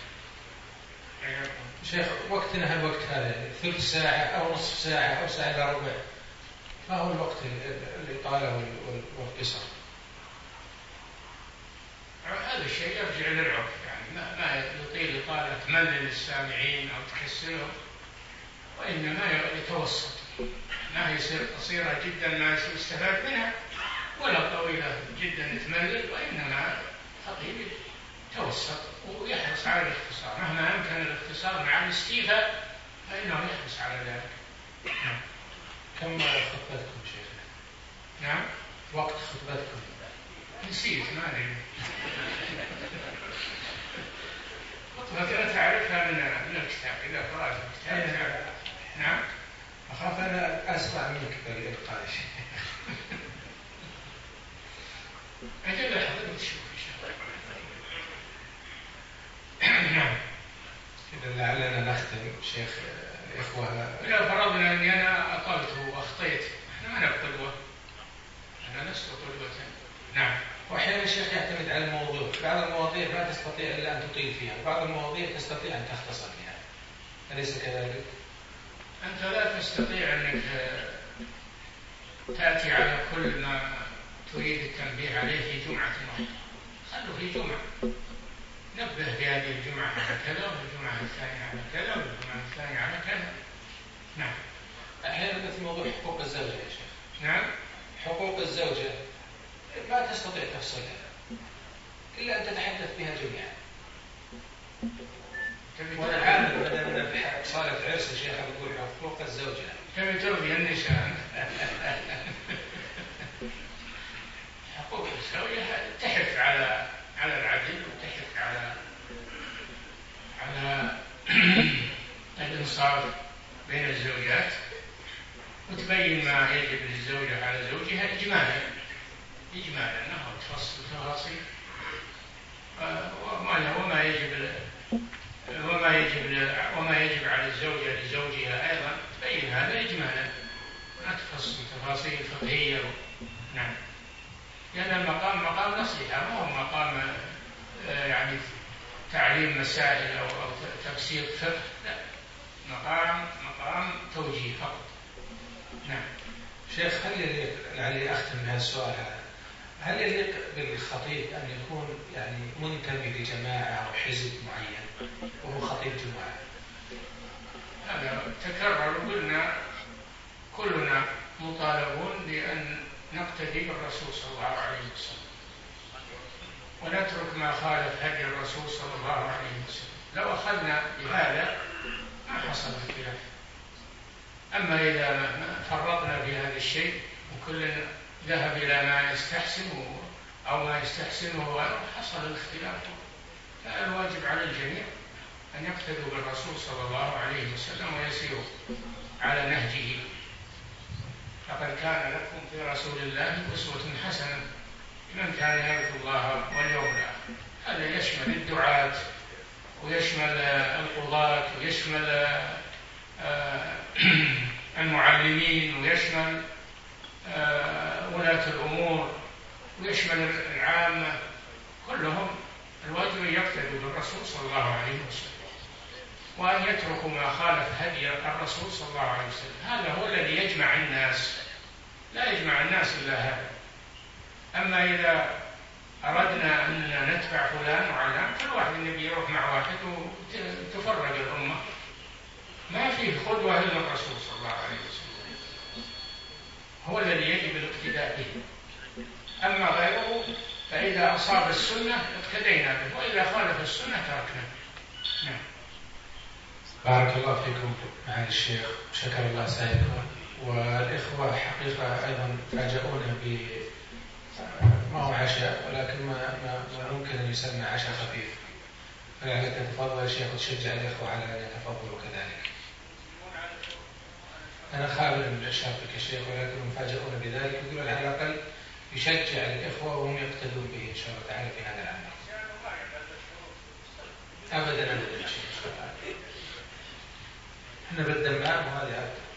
شيخ وقتنا هالوقت هذا ثلث ساعة أو نصف ساعة أو ساعة إلا ربع، ما هو الوقت الإطالة والقصر؟ يرجع للعرف، يعني ما, ما يطيل إطالة تملل السامعين أو تكسلهم، وإنما يتوسط، ما يصير قصيرة جدا ما يستفاد منها، ولا طويلة جدا تملل، وإنما خطيب يتوسط ويحرص على الاختصار، مهما أمكن الاختصار مع الاستيفاء فإنه يحرص على ذلك. نعم. كم خطبتكم شيخنا؟ نعم. وقت خطبتكم؟ نسيت، ما أدري. خطبة تعرفها من من الكتاب، إذا قرأت الكتاب تعرف. نعم. أخاف أنا أسمع منك بالإلقاء شيء. أجل حضرتك تشوف إن شاء الله. نعم. إذا لعلنا نختم شيخ الإخوة. إذا فرضنا أني أنا أطلت وأخطيت، أنا أنا قدوة، أنا لست قدوة. نعم. وأحيانا الشيخ يعتمد على الموضوع، بعض المواضيع لا تستطيع إلا أن تطيل فيها، وبعض المواضيع تستطيع أن تختصر فيها، أليس كذلك؟ أنت لا تستطيع أنك تأتي على كل ما تريد التنبيه عليه في جمعة واحدة، خلوا في جمعة، نبه في هذه الجمعة على كذا، وفي الجمعة الثانية على كذا، وفي الجمعة الثانية على كذا. نعم. أحيانا مثل موضوع حقوق الزوجة يا شيخ. نعم. حقوق الزوجة ما تستطيع تفصيلها إلا أن تتحدث بها جميعا. وأنا عارف أن صارت عرس الشيخ بقول حقوق الزوجة. كم تربي النساء؟ حقوق الزوجة تحث على على العدل، وتحث على على الإنصاف بين الزوجات، وتبين ما يجب للزوجة على زوجها إجمالا إجمالا، أنه تفصل تفاصيل وما وما يجب وما يجب وما يجب على الزوجة لزوجها أيضا، تبين هذا إجمالا، ما تفصل تفاصيل فقهية. نعم. لأن المقام مقام نصيحة، ما هو مقام يعني تعليم مسائل أو أو تفسير فقه، لا، مقام مقام توجيه فقط. نعم. شيخ، هل يليق، لعلي أختم بهذا السؤال هذا، هل يليق بالخطيب أن يكون يعني منتمي لجماعة أو حزب معين وهو خطيب جماعة؟ هذا تكرر، قلنا كلنا مطالبون بأن نقتدي بالرسول صلى الله عليه وسلم، ونترك ما خالف هدي الرسول صلى الله عليه وسلم. لو أخذنا بهذا ما حصل الخلاف. أما إذا فرطنا في هذا الشيء وكل ذهب إلى ما يستحسن أو ما يستحسنه حصل الاختلاف، فالواجب على الجميع أن يقتدوا بالرسول صلى الله عليه وسلم ويسيروا على نهجه. لقد كان لكم في رسول الله أسوة حسنة لمن كان يرجو الله واليوم الآخر. هذا يشمل الدعاة ويشمل القضاة ويشمل المعلمين ويشمل ولاة الأمور ويشمل العامة، كلهم الواجب أن يقتدوا بالرسول صلى الله عليه وسلم، وأن يتركوا ما خالف هدي الرسول صلى الله عليه وسلم. هذا هو الذي يجمع الناس، لا يجمع الناس إلا هذا. أما إذا أردنا أن نتبع فلان وعلان، كل واحد النبي يروح مع واحد وتفرج الأمة، ما فيه قدوة إلا الرسول صلى الله عليه وسلم، هو الذي يجب الاقتداء به. أما غيره فإذا أصاب السنة اقتدينا به، وإذا خالف السنة تركنا. نعم. بارك الله فيكم معالي الشيخ، شكر الله سعيكم. والإخوة حقيقة أيضا فاجأونا ب ما هو عشاء، ولكن ما, ما ممكن أن يسمى عشاء خفيف، فلعلك تتفضل يا شيخ وتشجع الإخوة على أن يتفضلوا كذلك. أنا خابر من إشارتك يا شيخ، ولكن مفاجئون بذلك، يقولون على الأقل يشجع الإخوة وهم يقتدون به إن شاء الله تعالى في هذا العمل. أبدا أبدا يا شيخ، احنا بالدمام وهذه أبدا.